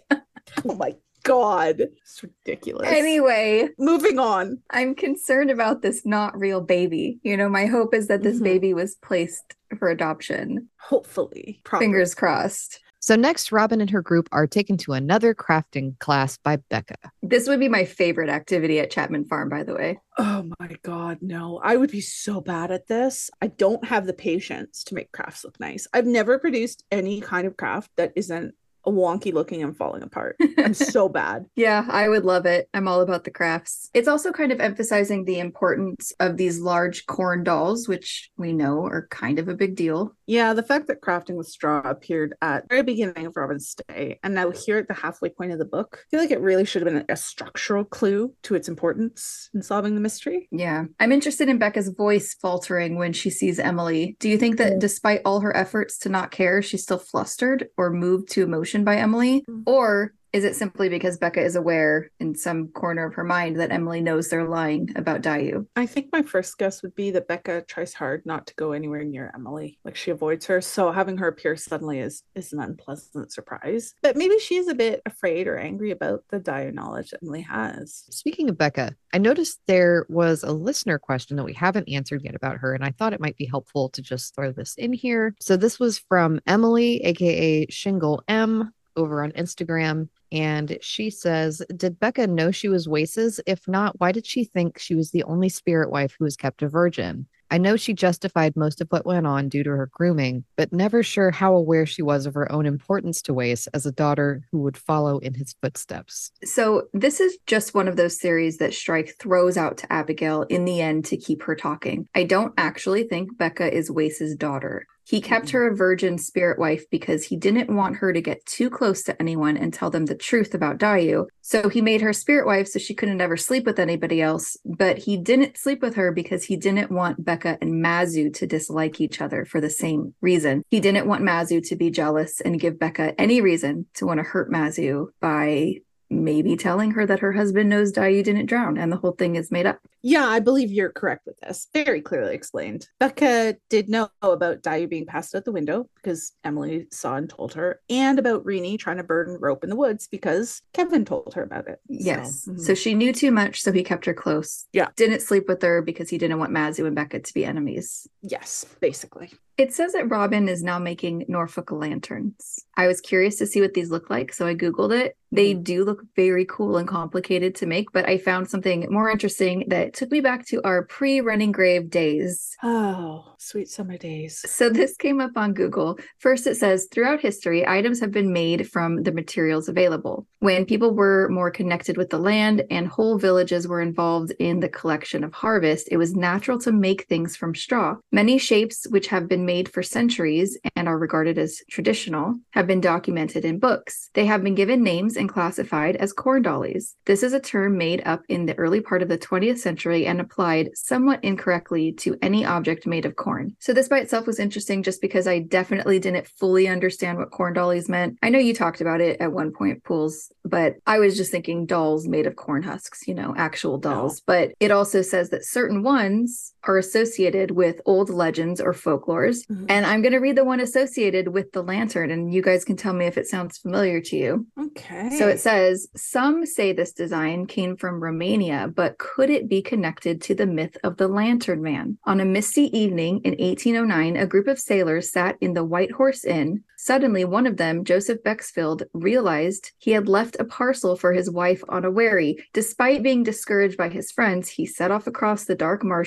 Oh my God. It's ridiculous. Anyway, moving on. I'm concerned about this not real baby. You know, my hope is that this baby was placed for adoption. Hopefully. Fingers crossed. So next, Robin and her group are taken to another crafting class by Becca. This would be my favorite activity at Chapman Farm, by the way. Oh my God, no. I would be so bad at this. I don't have the patience to make crafts look nice. I've never produced any kind of craft that isn't wonky looking and falling apart. I'm so bad. Yeah, I would love it. I'm all about the crafts. It's also kind of emphasizing the importance of these large corn dolls, which we know are kind of a big deal. Yeah, the fact that crafting with straw appeared at the very beginning of Robin's stay, and now here at the halfway point of the book, I feel like it really should have been a structural clue to its importance in solving the mystery. Yeah. I'm interested in Becca's voice faltering when she sees Emily. Do you think that despite all her efforts to not care, she's still flustered or moved to emotion by Emily? Or is it simply because Becca is aware in some corner of her mind that Emily knows they're lying about Dayu? I think my first guess would be that Becca tries hard not to go anywhere near Emily. Like she avoids her. So having her appear suddenly is an unpleasant surprise. But maybe she's a bit afraid or angry about the Dayu knowledge that Emily has. Speaking of Becca, I noticed there was a listener question that we haven't answered yet about her, and I thought it might be helpful to just throw this in here. So this was from Emily, aka Shingle M, over on Instagram. And she says, did Becca know she was Wace's? If not, why did she think she was the only spirit wife who was kept a virgin? I know she justified most of what went on due to her grooming, but never sure how aware she was of her own importance to Wace as a daughter who would follow in his footsteps. So this is just one of those theories that Strike throws out to Abigail in the end to keep her talking. I don't actually think Becca is Wace's daughter. He kept her a virgin spirit wife because he didn't want her to get too close to anyone and tell them the truth about Dayu. So he made her spirit wife so she couldn't ever sleep with anybody else. But he didn't sleep with her because he didn't want Becca and Mazu to dislike each other for the same reason. He didn't want Mazu to be jealous and give Becca any reason to want to hurt Mazu by maybe telling her that her husband knows Dayu didn't drown and the whole thing is made up. Yeah, I believe you're correct with this. Very clearly explained. Becca did know about Dayu being passed out the window because Emily saw and told her, and about Rini trying to burn rope in the woods because Kevin told her about it. Yes. So she knew too much, so he kept her close. Yeah. Didn't sleep with her because he didn't want Mazu and Becca to be enemies. Yes, basically. It says that Robin is now making Norfolk lanterns. I was curious to see what these look like, so I Googled it. They do look very cool and complicated to make, but I found something more interesting that took me back to our pre-Running Grave days. Oh, sweet summer days. So this came up on Google. First, it says, throughout history, items have been made from the materials available. When people were more connected with the land and whole villages were involved in the collection of harvest, it was natural to make things from straw. Many shapes which have been made for centuries and are regarded as traditional have been documented in books. They have been given names and classified as corn dollies. This is a term made up in the early part of the 20th century and applied somewhat incorrectly to any object made of corn. So this by itself was interesting just because I definitely didn't fully understand what corn dollies meant. I know you talked about it at one point, Pools, but I was just thinking dolls made of corn husks, you know, actual dolls. No. But it also says that certain ones are associated with old legends or folklores. And I'm going to read the one associated with the lantern, and you guys can tell me if it sounds familiar to you. Okay. So it says, some say this design came from Romania, but could it be connected to the myth of the Lantern Man? On a misty evening in 1809, a group of sailors sat in the White Horse Inn. Suddenly, one of them, Joseph Bexfield, realized he had left a parcel for his wife on a wherry. Despite being discouraged by his friends, he set off across the dark marshes to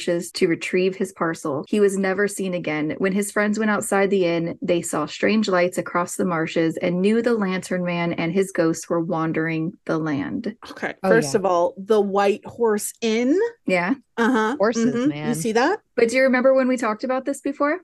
to retrieve his parcel. He was never seen again. When his friends went outside the inn, they saw strange lights across the marshes and knew the lantern man and his ghost were wandering the land. Okay. Oh, First yeah. of all, the White Horse Inn. Yeah. Uh-huh. Horses, man. You see that? But do you remember when we talked about this before?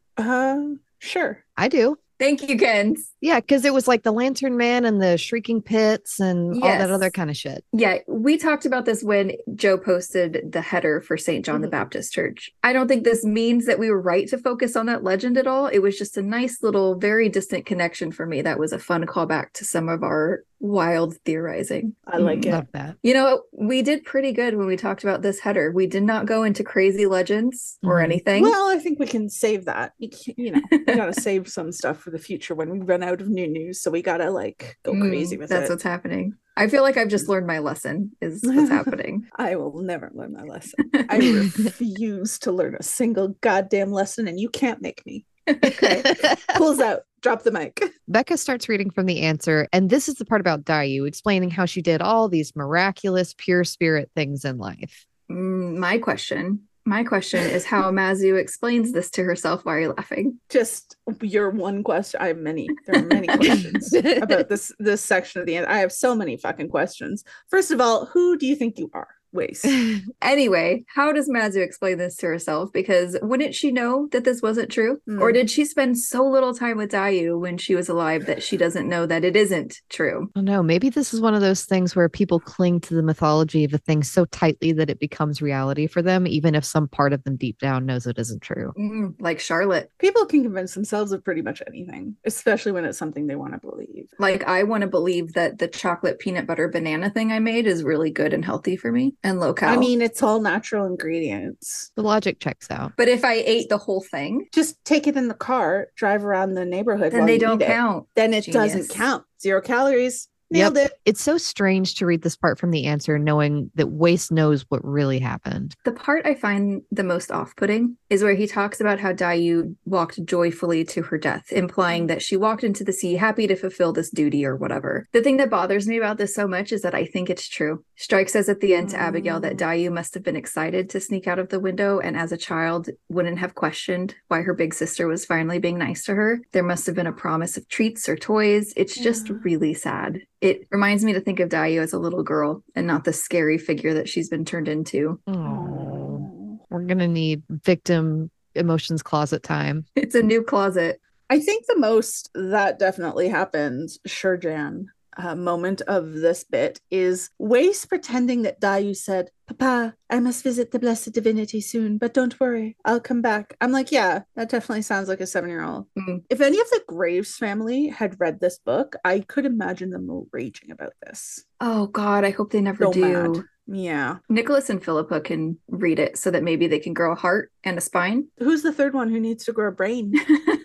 Sure. I do. Thank you, Ken. Yeah, because it was like the Lantern Man and the Shrieking Pits and all that Yes. other kind of shit. Yeah, we talked about this when Joe posted the header for St. John the Baptist Church. I don't think this means that we were right to focus on that legend at all. It was just a nice little, very distant connection for me. That was a fun callback to some of our wild theorizing. I like it. Love that. You know, we did pretty good when we talked about this header. We did not go into crazy legends or Mhm. anything. Well, I think we can save that. You know, we gotta save some stuff for the future when we run out of new news. So we gotta like go crazy with That's it. what's happening. I feel like I've just learned my lesson is what's happening. I will never learn my lesson. I refuse to learn a single goddamn lesson, and you can't make me. Okay. Pulls out. Drop the mic. Becca starts reading from the answer, and this is the part about Dayu explaining how she did all these miraculous, pure spirit things in life. My question is how Mazu explains this to herself. Why are you laughing? Just your one question. I have many. There are many questions about this section of the end. I have so many fucking questions. First of all, who do you think you are? Waste. Anyway, how does Mazu explain this to herself? Because wouldn't she know that this wasn't true? Or did she spend so little time with Dayu when she was alive that she doesn't know that it isn't true? I don't know. Maybe this is one of those things where people cling to the mythology of a thing so tightly that it becomes reality for them, even if some part of them deep down knows it isn't true. Like Charlotte. People can convince themselves of pretty much anything, especially when it's something they want to believe. Like, I want to believe that the chocolate peanut butter banana thing I made is really good and healthy for me and low cal. I mean, it's all natural ingredients. The logic checks out. But if I ate the whole thing, Just take it in the car, drive around the neighborhood. then while they you don't eat it. count. Then it Genius. doesn't count. 0 calories. Nailed it. It's so strange to read this part from the answer, knowing that Wace knows what really happened. The part I find the most off-putting is where he talks about how Dayu walked joyfully to her death, implying that she walked into the sea happy to fulfill this duty or whatever. The thing that bothers me about this so much is that I think it's true. Strike says at the end to Abigail that Dayu must have been excited to sneak out of the window, and as a child wouldn't have questioned why her big sister was finally being nice to her. There must have been a promise of treats or toys. It's just really sad. It reminds me to think of Dayu as a little girl and not the scary figure that she's been turned into. Oh, we're going to need victim emotions closet time. It's a new closet. I think the most that definitely happens, Shurjan, moment of this bit is Wace pretending that Dayu said, "Papa, I must visit the blessed divinity soon, but don't worry, I'll come back." I'm like, yeah, that definitely sounds like a 7-year-old. If any of the Graves family had read this book, I could imagine them raging about this. Oh God, I hope they never So do. mad. Yeah. Nicholas and Philippa can read it so that maybe they can grow a heart and a spine. Who's the third one who needs to grow a brain?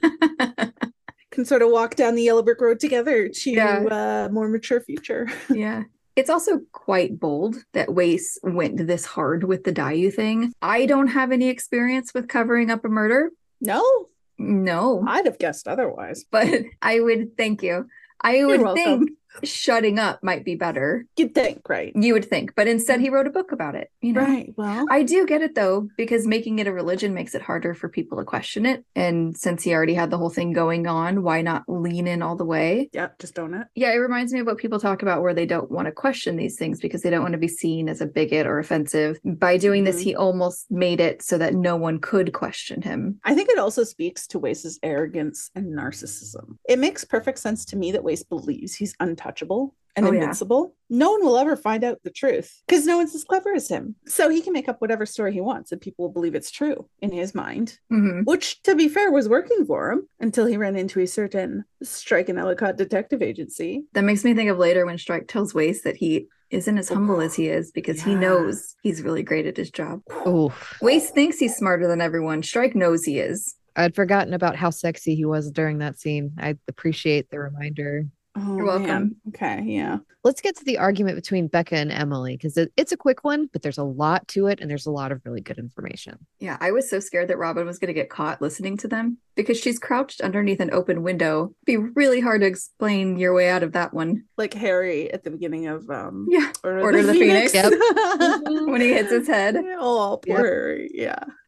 Can sort of walk down the yellow brick road together to a more mature future. Yeah. It's also quite bold that Wace went this hard with the Dayu thing. I don't have any experience with covering up a murder. No, No, I'd have guessed otherwise. but I would thank you. I You're would welcome. think shutting up might be better. You'd think, right? You would think, but instead he wrote a book about it. You know? Right. Well, I do get it though, because making it a religion makes it harder for people to question it. And since he already had the whole thing going on, why not lean in all the way? yeah, just own it. Yeah, it reminds me of what people talk about where they don't want to question these things because they don't want to be seen as a bigot or offensive. By doing this, he almost made it so that no one could question him. I think it also speaks to Wace's arrogance and narcissism. It makes perfect sense to me that Wace believes he's untouchable and Oh, yeah. invincible. No one will ever find out the truth because no one's as clever as him. So he can make up whatever story he wants and people will believe it's true in his mind, which, to be fair, was working for him until he ran into a certain Strike and Ellicott detective agency. That makes me think of later when Strike tells Wace that he isn't as humble as he is because he Yeah. knows he's really great at his job. Oof. Wace thinks he's smarter than everyone. Strike knows he is. I'd forgotten about how sexy he was during that scene. I appreciate the reminder. Oh, You're welcome. man. Okay, yeah. Let's get to the argument between Becca and Emily because it's a quick one, but there's a lot to it and there's a lot of really good information. Yeah, I was so scared that Robin was going to get caught listening to them because she's crouched underneath an open window. It'd be really hard to explain your way out of that one. Like Harry at the beginning of Yeah, Order Order of the Phoenix. Yep. When he hits his head. Oh, poor Harry. Yeah.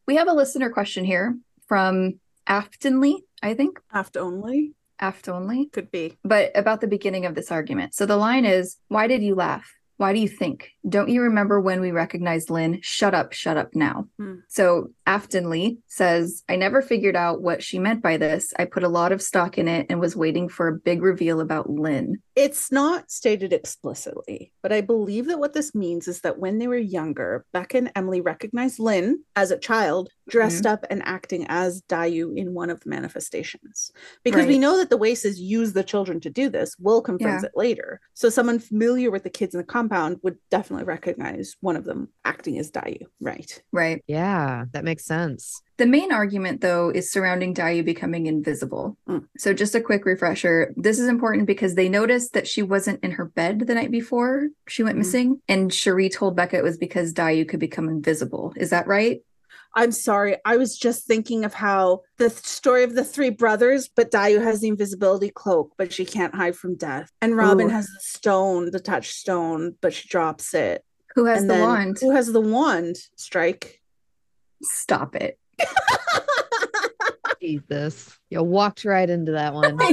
We have a listener question here from Aftonley, I think. Aft only? Aft only. Could be. But about the beginning of this argument. So the line is, why did you laugh? Why do you think? Don't you remember when we recognized Lynn? Shut up now. So Aftonley says, I never figured out what she meant by this. I put a lot of stock in it and was waiting for a big reveal about Lynn. It's not stated explicitly, but I believe that what this means is that when they were younger, Becca and Emily recognized Lynn as a child dressed up and acting as Dayu in one of the manifestations. Because we know that the Waces use the children to do this. Will confirms it later. So someone familiar with the kids in the compound would definitely recognize one of them acting as Dayu. Right. Yeah, that makes sense. The main argument, though, is surrounding Dayu becoming invisible. So just a quick refresher. This is important because they noticed that she wasn't in her bed the night before she went missing. And Cherie told Becca it was because Dayu could become invisible. Is that right? I'm sorry. I was just thinking of how the story of the three brothers, but Dayu has the invisibility cloak, but she can't hide from death. And Robin has the stone, the touchstone, but she drops it. Who has the wand? Who has the wand? Strike. Stop it. Jesus. You walked right into that one. That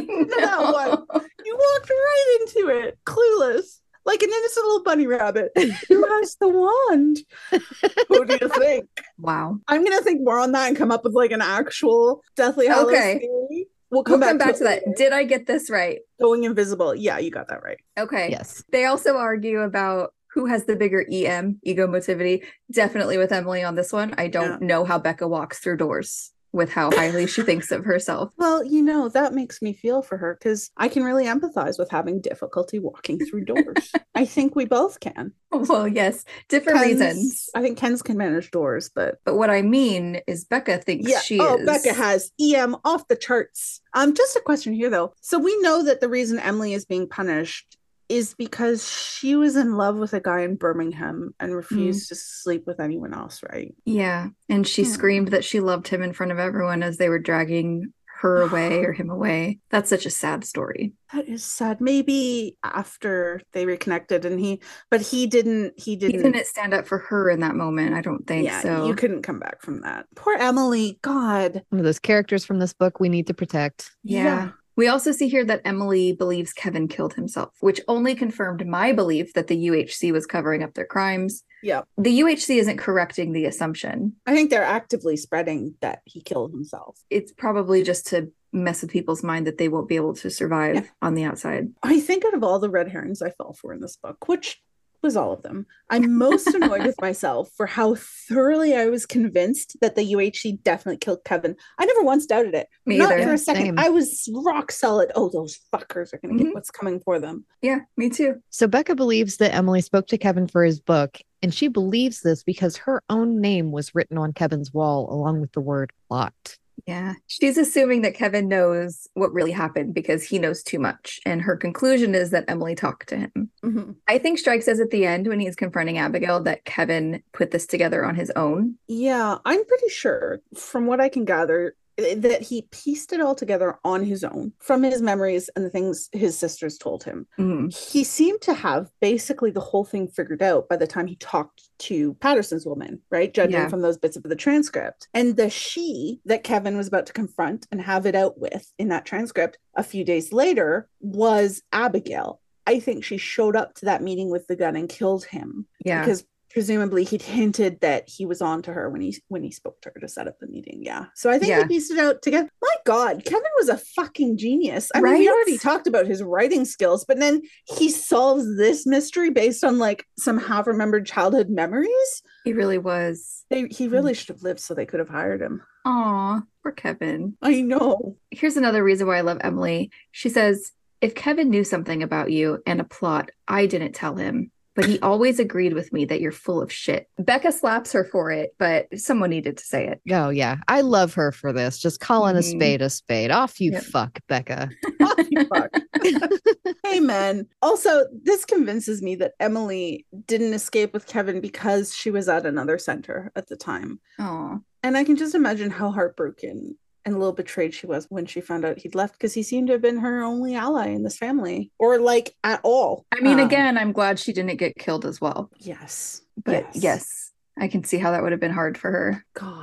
one. You walked right into it. Clueless. Like an innocent little bunny rabbit. Who has the wand? Who do you think? Wow. I'm going to think more on that and come up with like an actual Deathly Hallows theory. We'll come back to that. Did I get this right? Going invisible. Yeah, you got that right. Okay. Yes. They also argue about who has the bigger ego motivity. Definitely with Emily on this one. I don't know how Becca walks through doors with how highly she thinks of herself. Well, that makes me feel for her because I can really empathize with having difficulty walking through doors. I think we both can. Well, yes, different reasons. I think Ken's can manage doors, but what I mean is Becca thinks she is. Oh, Becca has EM off the charts. Just a question here though. So we know that the reason Emily is being punished is because she was in love with a guy in Birmingham and refused to sleep with anyone else, right? Yeah. And she screamed that she loved him in front of everyone as they were dragging her away or him away. That's such a sad story. That is sad. Maybe after they reconnected and he didn't stand up for her in that moment. I don't think so. You couldn't come back from that. Poor Emily. God. One of those characters from this book we need to protect. Yeah. We also see here that Emily believes Kevin killed himself, which only confirmed my belief that the UHC was covering up their crimes. Yeah. The UHC isn't correcting the assumption. I think they're actively spreading that he killed himself. It's probably just to mess with people's mind that they won't be able to survive on the outside. I think out of all the red herrings I fell for in this book, which was all of them, I'm most annoyed with myself for how thoroughly I was convinced that the UHC definitely killed Kevin. I never once doubted it. Me Not either. for a second. Same. I was rock solid. Oh, those fuckers are going to get what's coming for them. Yeah, me too. So Becca believes that Emily spoke to Kevin for his book, and she believes this because her own name was written on Kevin's wall along with the word plot. Yeah. She's assuming that Kevin knows what really happened because he knows too much. And her conclusion is that Emily talked to him. I think Strike says at the end when he's confronting Abigail that Kevin put this together on his own. Yeah, I'm pretty sure from what I can gather that he pieced it all together on his own from his memories and the things his sisters told him. He seemed to have basically the whole thing figured out by the time he talked to Patterson's woman, right? Judging from those bits of the transcript. And the she that Kevin was about to confront and have it out with in that transcript a few days later was Abigail. I think she showed up to that meeting with the gun and killed him. Yeah. Because presumably he'd hinted that he was on to her when he spoke to her to set up the meeting. Yeah. So I think he pieced it out together. My God, Kevin was a fucking genius. I mean, we already talked about his writing skills, but then he solves this mystery based on like some half-remembered childhood memories. He really was. He really should have lived so they could have hired him. Aw, poor Kevin. I know. Here's another reason why I love Emily. She says, if Kevin knew something about you and a plot, I didn't tell him. But he always agreed with me that you're full of shit. Becca slaps her for it, but someone needed to say it. Oh, yeah. I love her for this. Just calling a spade a spade. Off you fuck, Becca. Off you fuck. Amen. Also, this convinces me that Emily didn't escape with Kevin because she was at another center at the time. Oh. And I can just imagine how heartbroken and a little betrayed she was when she found out he'd left, because he seemed to have been her only ally in this family, or like at all. I mean, again, I'm glad she didn't get killed as well. Yes. But yes, I can see how that would have been hard for her. God.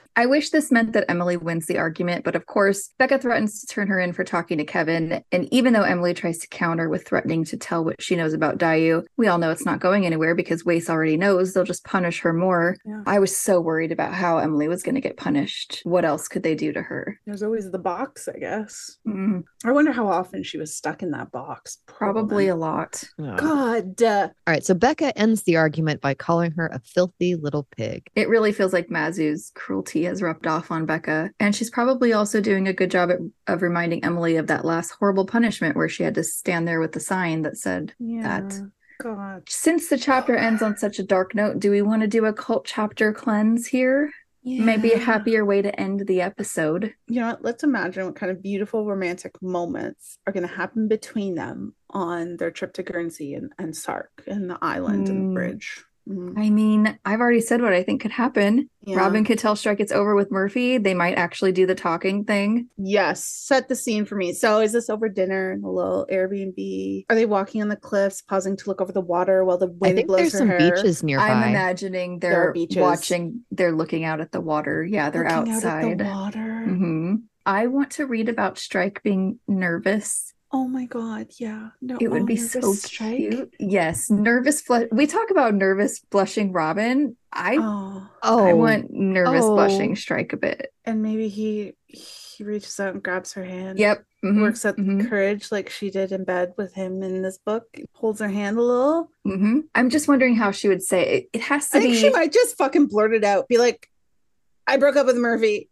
I wish this meant that Emily wins the argument, but of course, Becca threatens to turn her in for talking to Kevin. And even though Emily tries to counter with threatening to tell what she knows about Dayu, we all know it's not going anywhere because Wace already knows. They'll just punish her more. Yeah. I was so worried about how Emily was going to get punished. What else could they do to her? There's always the box, I guess. Mm. I wonder how often she was stuck in that box. Probably a lot. Oh. God. All right, so Becca ends the argument by calling her a filthy little pig. It really feels like Mazu's cruelty has rubbed off on Becca. And she's probably also doing a good job of reminding Emily of that last horrible punishment where she had to stand there with the sign that said that. God. Since the chapter ends on such a dark note, do we want to do a cult chapter cleanse here? Yeah. Maybe a happier way to end the episode. You know what? Let's imagine what kind of beautiful romantic moments are going to happen between them on their trip to Guernsey and Sark and the island and the bridge. I mean, I've already said what I think could happen. Yeah. Robin could tell Strike it's over with Murphy. They might actually do the talking thing. Yes. Set the scene for me. So is this over dinner in a little Airbnb? Are they walking on the cliffs, pausing to look over the water while the wind blows her hair? I think there's some beaches nearby. I'm imagining they're watching. They're looking out at the water. Yeah, they're looking outside. Out at the water. Mm-hmm. I want to read about Strike being nervous. Oh my God, yeah. No, it would be so cute. Yes, nervous. We talk about nervous blushing Robin. I want nervous blushing Strike a bit. And maybe he reaches out and grabs her hand. Yep. Mm-hmm. Works up courage like she did in bed with him in this book. Holds her hand a little. Mm-hmm. I'm just wondering how she would say it. It has to be. I think she might just fucking blurt it out. Be like, I broke up with Murphy.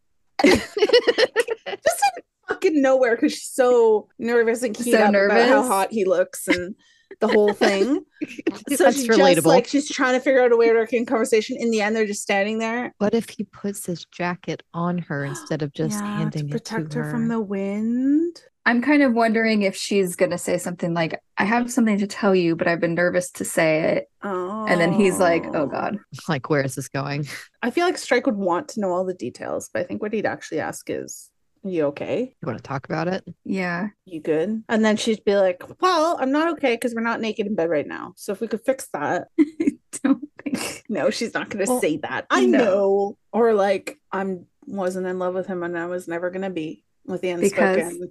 Just fucking nowhere because she's so nervous and keyed up about how hot he looks and the whole thing. So that's she's relatable. Just like she's trying to figure out a way to in conversation. In the end, they're just standing there. What if he puts his jacket on her instead of just handing it to her? Protect her from the wind. I'm kind of wondering if she's going to say something like, I have something to tell you, but I've been nervous to say it. Oh. And then he's like, oh God. Like, where is this going? I feel like Strike would want to know all the details, but I think what he'd actually ask is, you okay? You want to talk about it? Yeah. You good? And then she'd be like, well, I'm not okay because we're not naked in bed right now. So if we could fix that. Don't think. No, she's not going to say that. I know. Or like, wasn't in love with him and I was never going to be with the unspoken.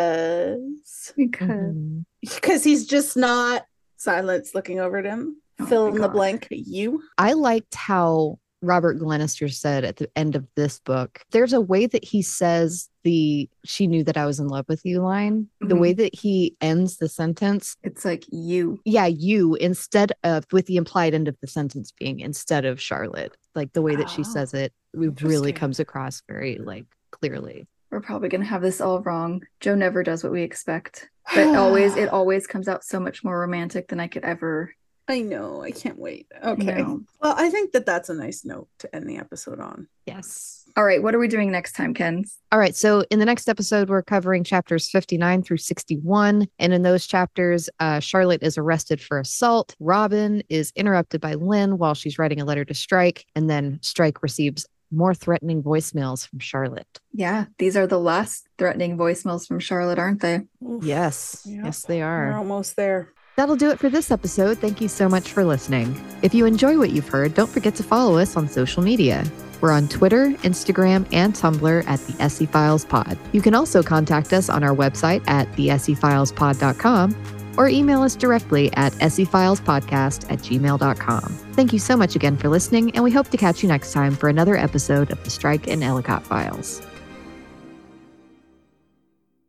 Because he's just not. Silence looking over at him. Fill in the blank. You. I liked how Robert Glenister said at the end of this book, there's a way that he says she knew that I was in love with you line. The way that he ends the sentence. It's like you. Yeah, you, instead of, with the implied end of the sentence being instead of Charlotte. Like the way that she says it really comes across very like clearly. We're probably going to have this all wrong. Joe never does what we expect. But it always comes out so much more romantic than I could ever. I know. I can't wait. Okay. Well, I think that's a nice note to end the episode on. Yes. All right. What are we doing next time, Ken? All right. So in the next episode, we're covering chapters 59 through 61. And in those chapters, Charlotte is arrested for assault. Robin is interrupted by Lynn while she's writing a letter to Strike. And then Strike receives more threatening voicemails from Charlotte. Yeah. These are the last threatening voicemails from Charlotte, aren't they? Oof. Yes. Yep. Yes, they are. We're almost there. That'll do it for this episode. Thank you so much for listening. If you enjoy what you've heard, don't forget to follow us on social media. We're on Twitter, Instagram, and Tumblr at the SE Files Pod. You can also contact us on our website at theseFilespod.com or email us directly at sefilespodcast@gmail.com. Thank you so much again for listening, and we hope to catch you next time for another episode of the Strike and Ellicott Files.